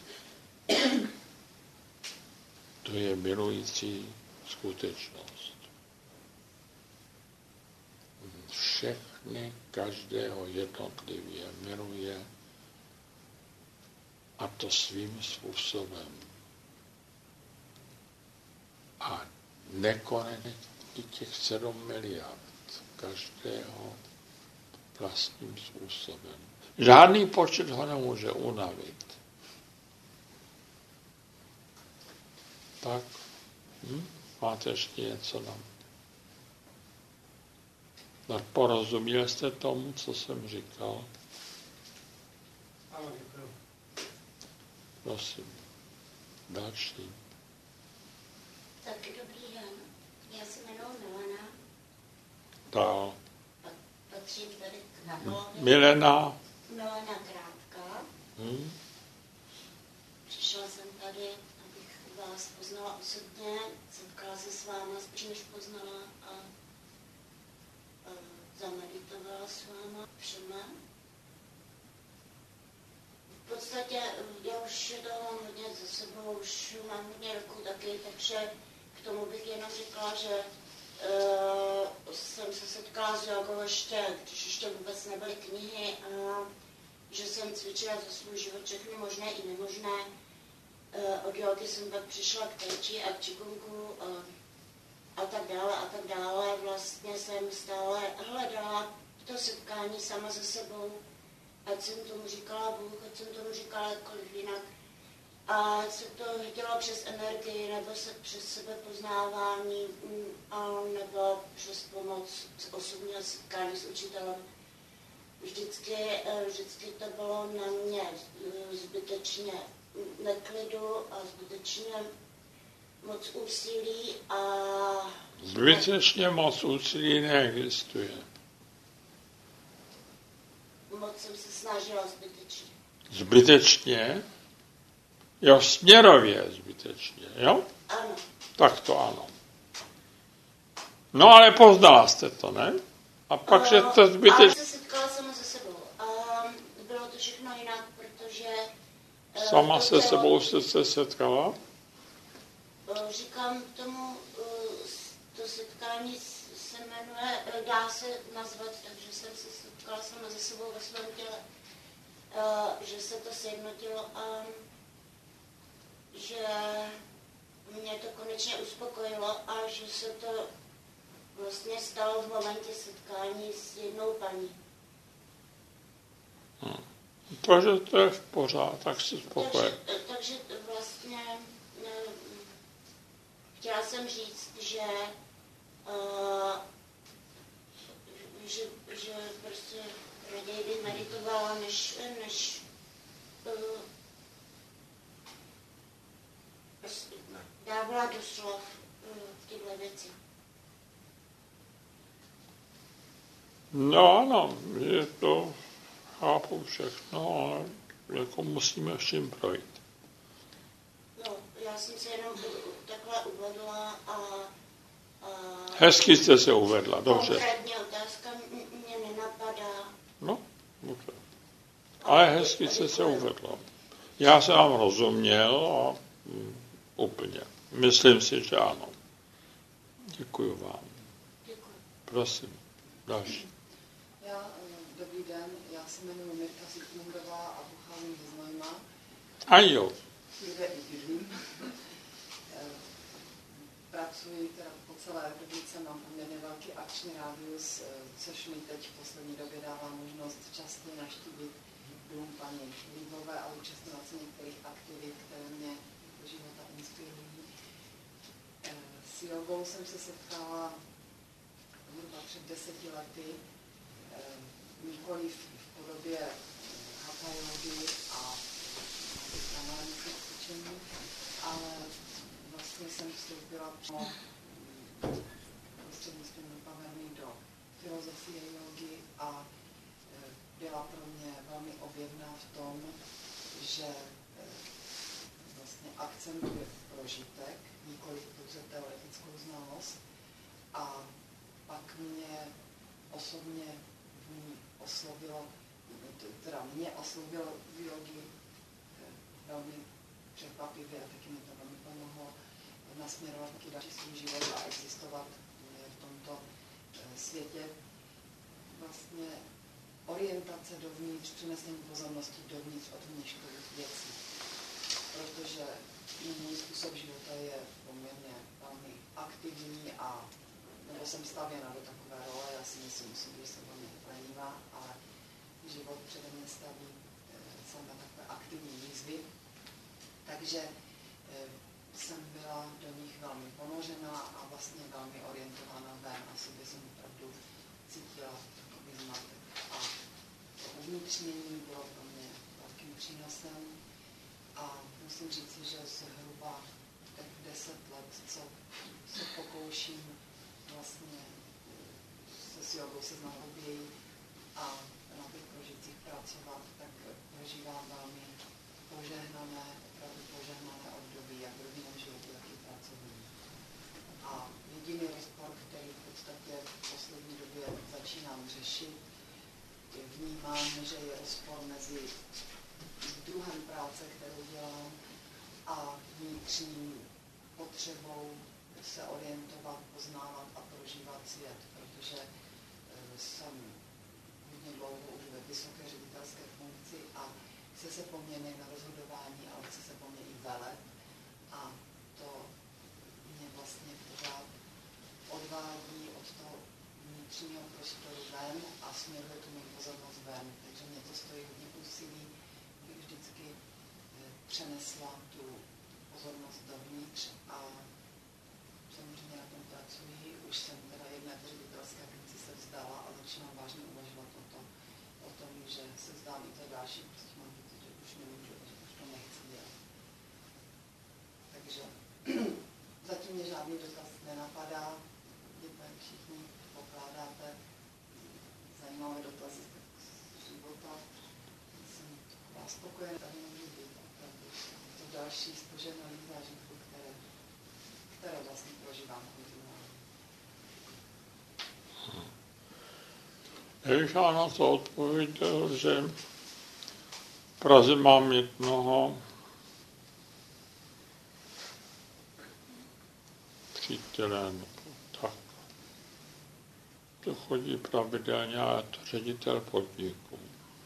To je milující skutečnost. Všechny, každého jednotlivě miluje, a to svým způsobem. A nekonečně těch 7 miliard, každého vlastním způsobem. Žádný počet ho nemůže unavit. Tak, máte ještě něco nám? Tak porozuměli jste tomu, co jsem říkal? Ano, děkuji. Prosím. Další. Taky dobrý den. Já se jmenuji Milena. Dál. Patřím tady k Havlovi. Milena. Milena Krátka. Přišla jsem tady, abych vás poznala osobně, setkala se s váma, spíš než poznala a zameditovala s váma všema. V podstatě já už toho mám hodně za sebou, už mám hodně roků taky, takže k tomu bych jenom řekla, že jsem se setkala s jogou ještě, když ještě vůbec nebyly knihy, a že jsem cvičila za svůj život všechny možné i nemožné. Od jogy jsem pak přišla k tai chi a k qigongu a tak dále. Vlastně jsem stále hledala to setkání sama se sebou, ať jsem tomu říkala Bůh, ať jsem tomu říkala jakkoliv jinak. A se to dělo přes energii, nebo se přes sebepoznávání, nebo přes pomoc osobního setkání s učitelem. Vždycky to bylo na mě zbytečně neklidu a zbytečně moc úsilí a... Zbytečně moc úsilí neexistuje. Moc jsem se snažila zbytečně. Zbytečně? Jo, směrově zbytečně, jo? Ano. Tak to ano. No ale poznala jste to, ne? A pak, že to zbytečně... Ale se setkala sama se sebou. Bylo to všechno jinak, protože... Sama se sebou jste se setkala? Říkám tomu, to setkání se jmenuje, dá se nazvat, takže jsem se setkala sama se sebou ve svém těle. Že se to sjednotilo a že mě to konečně uspokojilo a že se to vlastně stalo v momentě setkání s jednou paní. Takže to je v pořád, tak si spokojen. Takže vlastně chtěla jsem říct, že prostě raději bych meditovala, než dávala do slov tyhle věci. No ano, je to, chápu všechno, ale jako musíme vším projít. No, já jsem se jenom takhle uvedla a hezky jste se uvedla, dobře. Konkrétní otázka mě nenapadá. No, dobře. Ale hezky jste se uvedla. Já jsem vám rozuměl a úplně. Myslím si, že ano. Děkuji vám. Děkuji. Prosím, další. Dobrý den, já se jmenuji Mirka Zikmundová a pocházím ze Znojma. A jo. Kde i bydlím. Pracuji teda po celé republice, mám poměrně velký akční rádius, což mi teď v poslední době dává možnost častěji navštívit dům paní Líbové a účastňovat se některých aktivit, které mě do života inspirují. S jogou jsem se setkala zhruba před 10 lety, nikoliv v podobě hatha jogy a pranayamických cvičení, ale vlastně jsem vstoupila prostřednictvím dopaverny do filozofie jogy a byla pro mě velmi objevná v tom, že vlastně akcentuje prožitek, nikoliv pouze teoretickou znalost. A pak mě osobně v ní oslovilo v jogi velmi překvapivě a taky mi to velmi pomohlo nasměrovat taky další svůj život a existovat v tomto světě. Vlastně orientace dovnitř, přenesení pozornosti dovnitř od vnějškových věcí. Protože můj způsob života je poměrně velmi aktivní a nebo jsem stavěna do takové role, já si myslím, že jsem velmi lenivá, ale život přede mě staví samé takové aktivní výzvy. Takže jsem byla do nich velmi ponořená a vlastně velmi orientována ven a sobě jsem opravdu cítila takový zmatek. A to uvnitřnění bylo pro mě velkým přínosem a musím říct, že zhruba tak 10 let, co se pokouším vlastně se s jogou seznat hlouběji a na těch prožitcích pracovat, tak prožívám velmi požehnané období, jak v rodinném životě, tak i pracovní. A jediný rozpor, který v podstatě v poslední době začínám řešit, vnímám, že je rozpor mezi druhem práce, kterou dělám, a vnitřní potřebou se orientovat, poznávat a prožívat svět, protože jsem hodně dlouho už ve vysoké ředitelské funkci a chce se po mně nejen na rozhodování, ale chce se po mně i velet a to mě vlastně pořád odvádí od toho vnitřního prostoru ven a směruje tu mou pozornost ven. Takže mě to stojí hodně úsilí, abych vždycky přenesla tu pozornost dovnitř a samozřejmě na tom pracuji. Už jsem teda jedné ředitelské funkci se vzdala a začínám vážně uvažovat o tom, že se vzdám i to další, prostě mám pocit, že už nemůžu, že už to nechci dělat. Takže zatím mě žádný dotaz nenapadá. Děkuji, všichni pokládáte zajímavé dotazy z života. Jsem taková spokojená, tady nemůžu být. To další z požehnaných zážitků, které vlastně prožívám kontinuálně. Já bych na to odpověděl, že v Praze mám jednoho přítele, tak, to chodí pravidelně a je to ředitel podniku.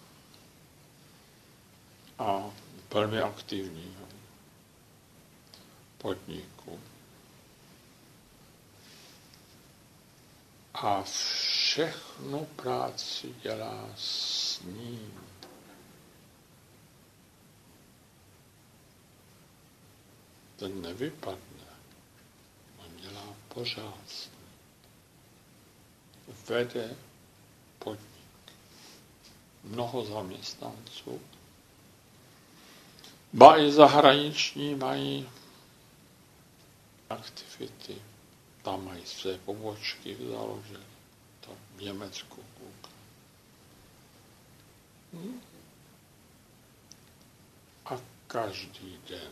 A velmi aktivní podniku. A všechnu práci dělá s ním. Ten nevypadne. On dělá pořád s ním. Vede podnik. Mnoho zaměstnanců. Ba i zahraniční mají aktivity. Tam mají své pobočky založené. Tam v Německu. A každý den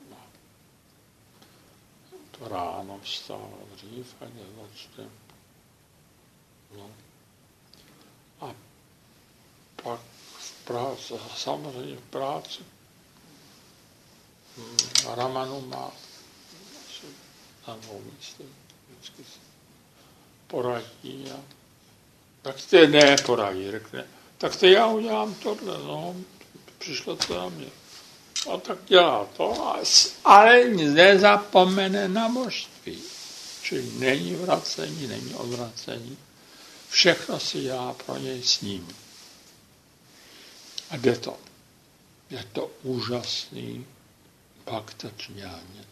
to ráno vstává dřív a nezačne. No. A pak v práci, samozřejmě v práci Ramanu má Ano, myslím, vždycky se poradí a tak ty ne poradí, řekne, tak ty já udělám tohle, no, přišlo to na mě. A tak dělá to, ale nezapomene na božství. Čili není vracení, není odvracení. Všechno si dělá pro něj s ním. A jde to. Je to úžasný bhakta čňáně.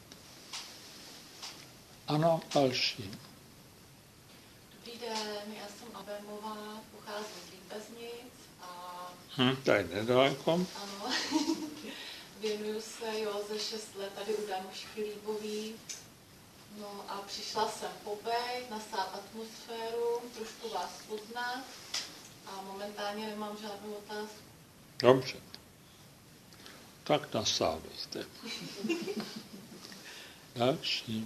Ano, další. Dobrý den, já jsem Abemová, pocházím z Lípeznic a... To je nedaleko. Ano, věnuju se józe 6 let tady u Danušky Líbový. No a přišla jsem pobejt, nasát atmosféru, trošku vás poznat a momentálně nemám žádnou otázku. Dobře. Tak nasávejte. Další.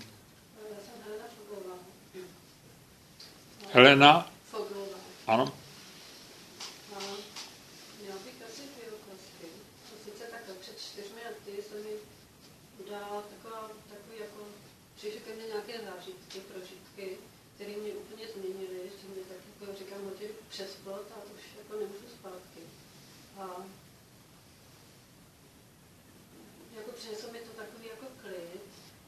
Helena? Foglová. Ano. Měla bych asi 2 otázky. A sice takhle před 4 lety se mi udála takový jako, přišly ke mně nějaké zážitky, prožitky, které mě úplně změnily, že mě tak jako říkám, hodně přes plot a už jako nemůžu zpátky. A jako přineslo mi to takový jako klid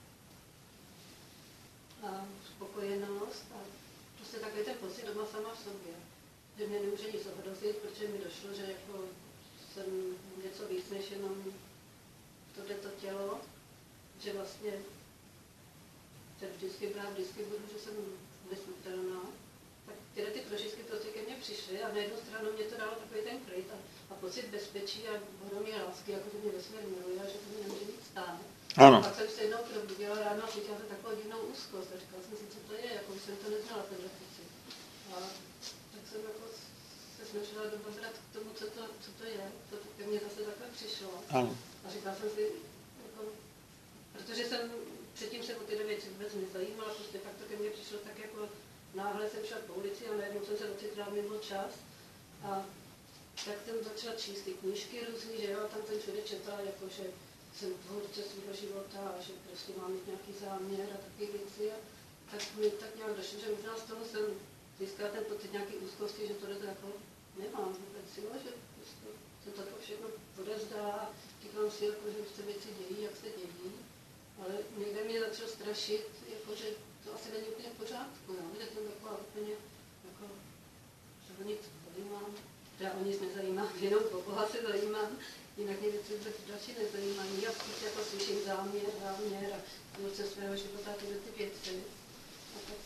a spokojenost a prostě takový ten pocit doma sama v sobě, že mě nemůže nic ohrozit, protože mi došlo, že jako jsem něco víc než jenom tohleto tělo, že vlastně jsem vždycky byla, vždycky budu, že jsem nesmrtelná. Tak tyhle ty prožitky prostě ke mně přišly a na jednu stranu mě to dalo takový ten klid a pocit bezpečí a ohromné lásky, jako že mě vesmír miluje a že to mě nemůže nic stát. Ano. A pak jsem se jednou probudila ráno a cítila jsem takovou divnou úzkost a říkala jsem si, co to je, jako už jsem to neznala, tenhle pocit. A tak jsem jako se snažila dobrat k tomu, co to je, to ke mně zase takhle přišlo. Ano. A říkala jsem si, jako, protože jsem předtím se o tyhle věci vůbec nezajímala, prostě pak to ke mně přišlo tak jako náhle jsem šla po ulici a najednou jsem se ocitla mimo čas a tak jsem začala číst ty knížky různý, že jo, a tam ten všude četla, jako že jsem tvůrce svého života a že prostě mám mít nějaký záměr a takové věci a tak mi tak nějak došlo, že možná z toho jsem získala ten pocit nějaký úzkosti, že tohle to jako nemám vůbec, jo, že prostě se to jako všechno odezdá a říkám si, jako, že už se věci dějí, jak se dějí, ale někde mě začalo strašit, jako, že to asi není úplně v pořádku, jo, že jsem taková úplně, jako, že o nic zajímám, já o nic nezajímám, jenom o Boha se zajímám, jinak mě věci vůbec další nezajímají. Já prostě jako slyším záměr a tvůrce svého života a tyhle ty věci. A tak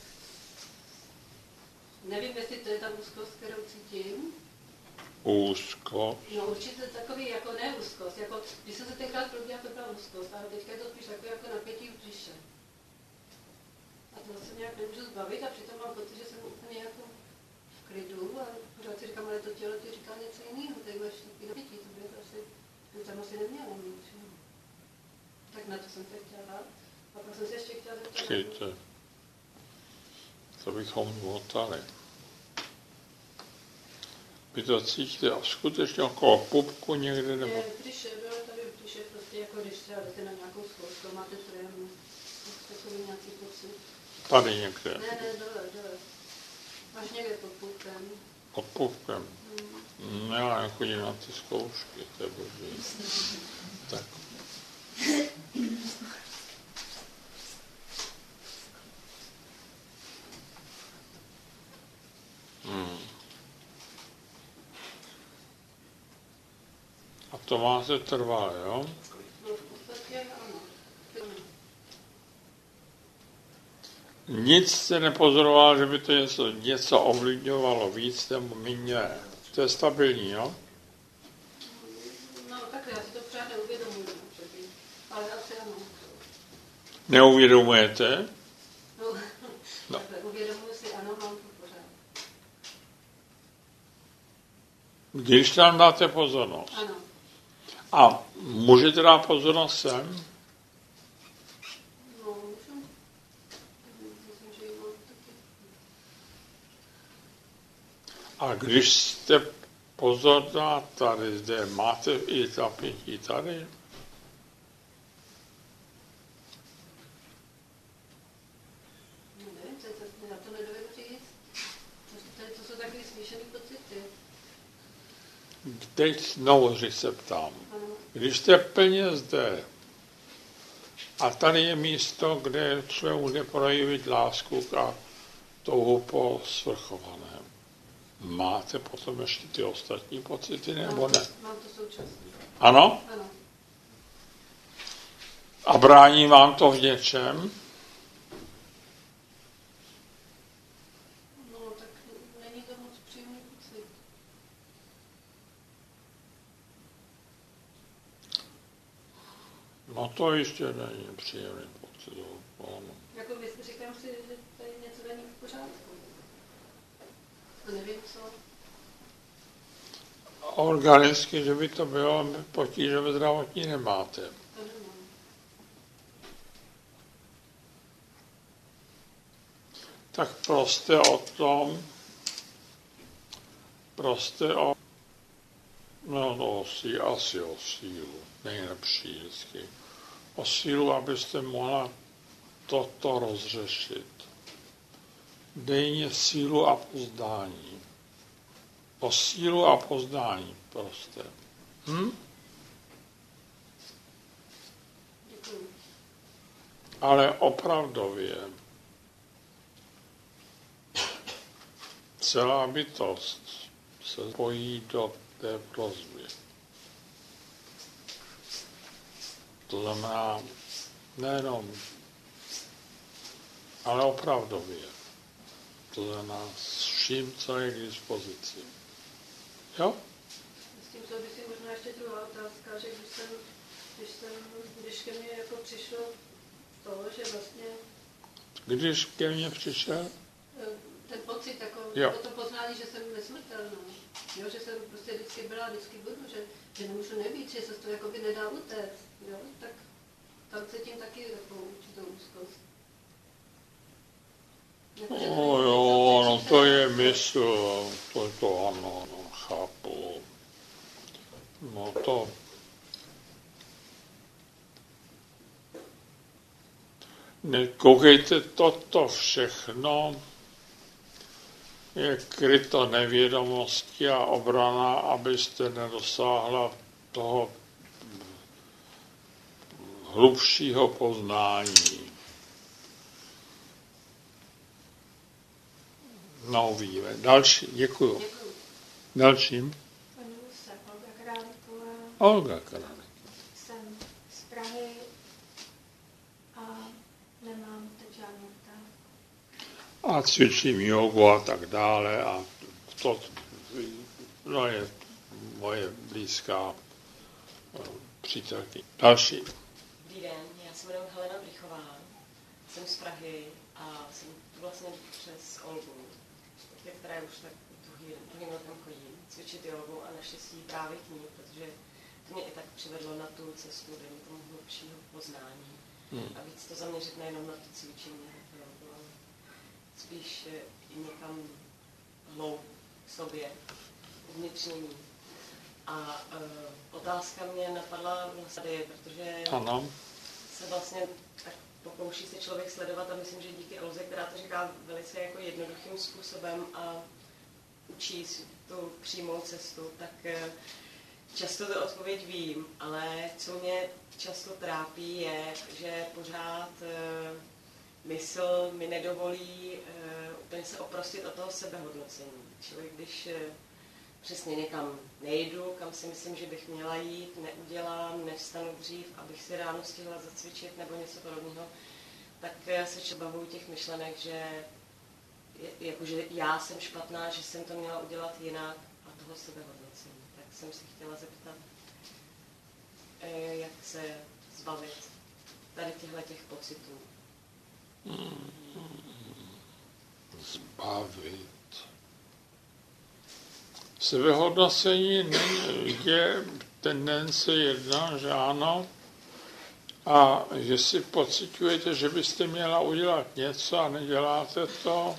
nevím, jestli to je ta úzkost, kterou cítím. Úzkost? No určitě takový jako neúzkost. Jako, když jsem se tenkrát probíhala, to byla úzkost, ale teďka je to spíš takové jako napětí v břiše. A to se nějak nemůžu zbavit a přitom mám pocit, že jsem úplně jako v klidu a pořád si říkám, ale to tělo ti říká něco jiného, tady máš takový napětí, to by asi, tam asi neměla mít. Tak na to jsem se chtěla. A pak jsem se ještě chtěla zeptat. Počkejte, to bychom zvotali. Vy to cítíte skutečně okolo pupku někde nebo? Ne, když je prostě jako když třeba jdete na nějakou zkoušku, máte trému, takový nějaký pocit. Tady někde? Ne, dole. Až někde pod pupkem. Pod pupkem? Já nechodím na ty zkoušky, to je boží. Tak. A to máte trvalé, jo? No v podstatě ano. Nic jste nepozoroval, že by to něco ovlivňovalo víc nebo méně. To je stabilní, jo? No takhle, já si to pořád neuvědomuji, ale asi ano. Neuvědomujete? No. Takhle, uvědomuji si, ano, mám to pořád. Když tam dáte pozornost. Ano. A můžete dát pozornost sem? No, můžu. Myslím, že ji mám taky. A když jste pozorná tady, zde máte i zapětí tady? teď znovu se ptám. Když jste plně zde a tady je místo, kde člověk může projevit lásku a touhu po svrchovaném, máte potom ještě ty ostatní pocity, nebo ne? Mám to současně. Ano? Ano. A brání vám to v něčem? No, tak není to moc příjemný pocit. No to ještě není příjemný pocit. Jako říkám si, že tady něco není v pořádku. A nevím co. Organicky, že by to bylo potíže ve zdravotní nemáte. To nemám. Tak prostě o tom, asi o sílu, nejlepší vždycky. O sílu, abyste mohla toto rozřešit. Dej mě sílu a poznání. O sílu a poznání prostě. Děkuji. Ale opravdově celá bytost se spojí do té prosby. To znamená nejenom, ale opravdově. To znamená s vším, co je k dispozici. Jo? S tím souvisí možná ještě druhá otázka, že když ke mně jako přišlo to, že vlastně... Když ke mně přišel? Ten pocit, jako to poznání, že jsem nesmrtelná. Jo, že jsem prostě vždycky byla, vždycky budu, že nemůžu nebýt, že se to jakoby nedá utéct. Jo, tak tam cítím taky takovou určitou úzkost. Jo, no to je mysl, to ano, chápu. No to... Koukejte, toto všechno je kryto nevědomostí a obrana, abyste nedosáhla toho hlubšího poznání. No, víme. Další, děkuju. Dalším. Olga Králíková. Jsem z Prahy a nemám teď žádnou otázku. A cvičím jogu a tak dále a to je moje blízká přítelkyně. Další. Dobrý den, já se jmenuji Helena Brychová, jsem z Prahy a jsem tu vlastně přes Olgu, která už tak druhým rokem chodím, cvičit jogu a naštěstí právě k ní, protože to mě i tak přivedlo na tu cestu, dejme tomu hlubšího poznání. A víc to zaměřit nejenom na to cvičení, ale spíš i někam hloub k sobě, vnitřnění. A otázka mě napadla vlastně, protože se vlastně tak pokouší se člověk sledovat a myslím, že díky Olze, která to říká velice jako jednoduchým způsobem a učí si tu přímou cestu, tak často tu odpověď vím, ale co mě často trápí je, že pořád mysl mi nedovolí úplně se oprostit od toho sebehodnocení. Člověk, když přesně někam nejdu, kam si myslím, že bych měla jít, neudělám, nevstanu dřív, abych si ráno stihla zacvičit nebo něco podobného, tak se bavuju těch myšlenek, že jakože já jsem špatná, že jsem to měla udělat jinak a toho sebehodnocení. Tak jsem se chtěla zeptat, jak se zbavit tady těch pocitů. Zbavit. Sebehodnocení je tendence jedna, že ano, a že si pociťujete, že byste měla udělat něco a neděláte to,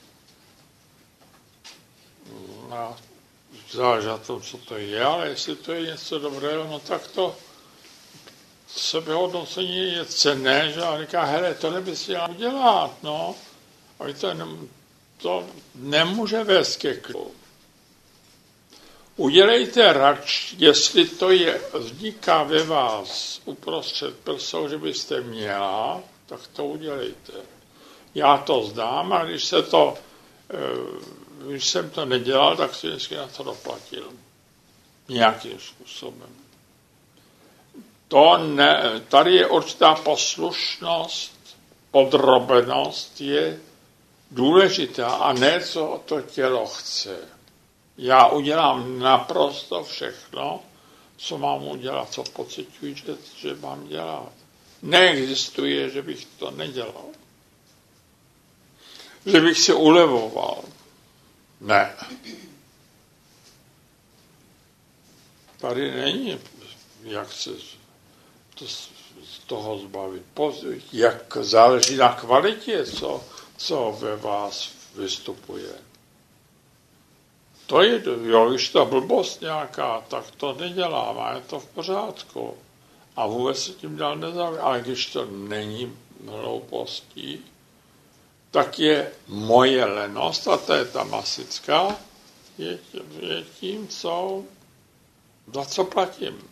a záleží na tom, co to je, ale jestli to je něco dobrého, no tak to sebehodnocení je cenné, že a říká, hele, tohle bys měla udělat, no, a to nemůže vést ke klidu. Udělejte radši, jestli to vzniká ve vás uprostřed prsou, že byste měla, tak to udělejte. Já to znám a když jsem to nedělal, tak si vždycky na to doplatil. Nějakým způsobem. Tady je určitá poslušnost, podrobenost je důležitá a ne, co to tělo chce. Já udělám naprosto všechno, co mám udělat, co pociťuji, že mám dělat. Neexistuje, že bych to nedělal. Že bych si ulevoval. Ne. Tady není, jak se z toho zbavit. Jak záleží na kvalitě, co ve vás vystupuje. To je, když to blbost nějaká, tak to nedělám a je to v pořádku. A vůbec se tím dál nezávět. Ale když to není hloupostí, tak je moje lenost, a to je ta masická, je tím, za co platím.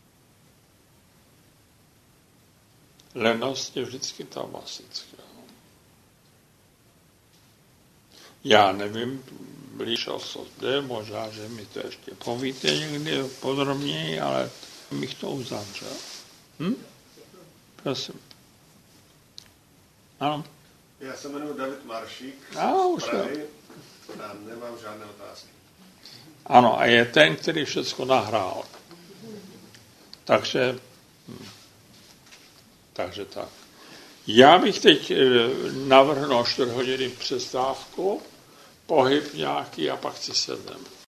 Lenost je vždycky ta masická. Já nevím blíž o sobě, možná, že mi to ještě povíte někdy podrobněji, ale bych to uzavřel. Prosím. Ano. Já se jmenuji David Maršík z Prahy a nemám žádné otázky. Ano, a je ten, který všechno nahrál. Takže tak. Já bych teď navrhnul 4 hodiny přestávku, pohyb nějaký a pak si sedneme.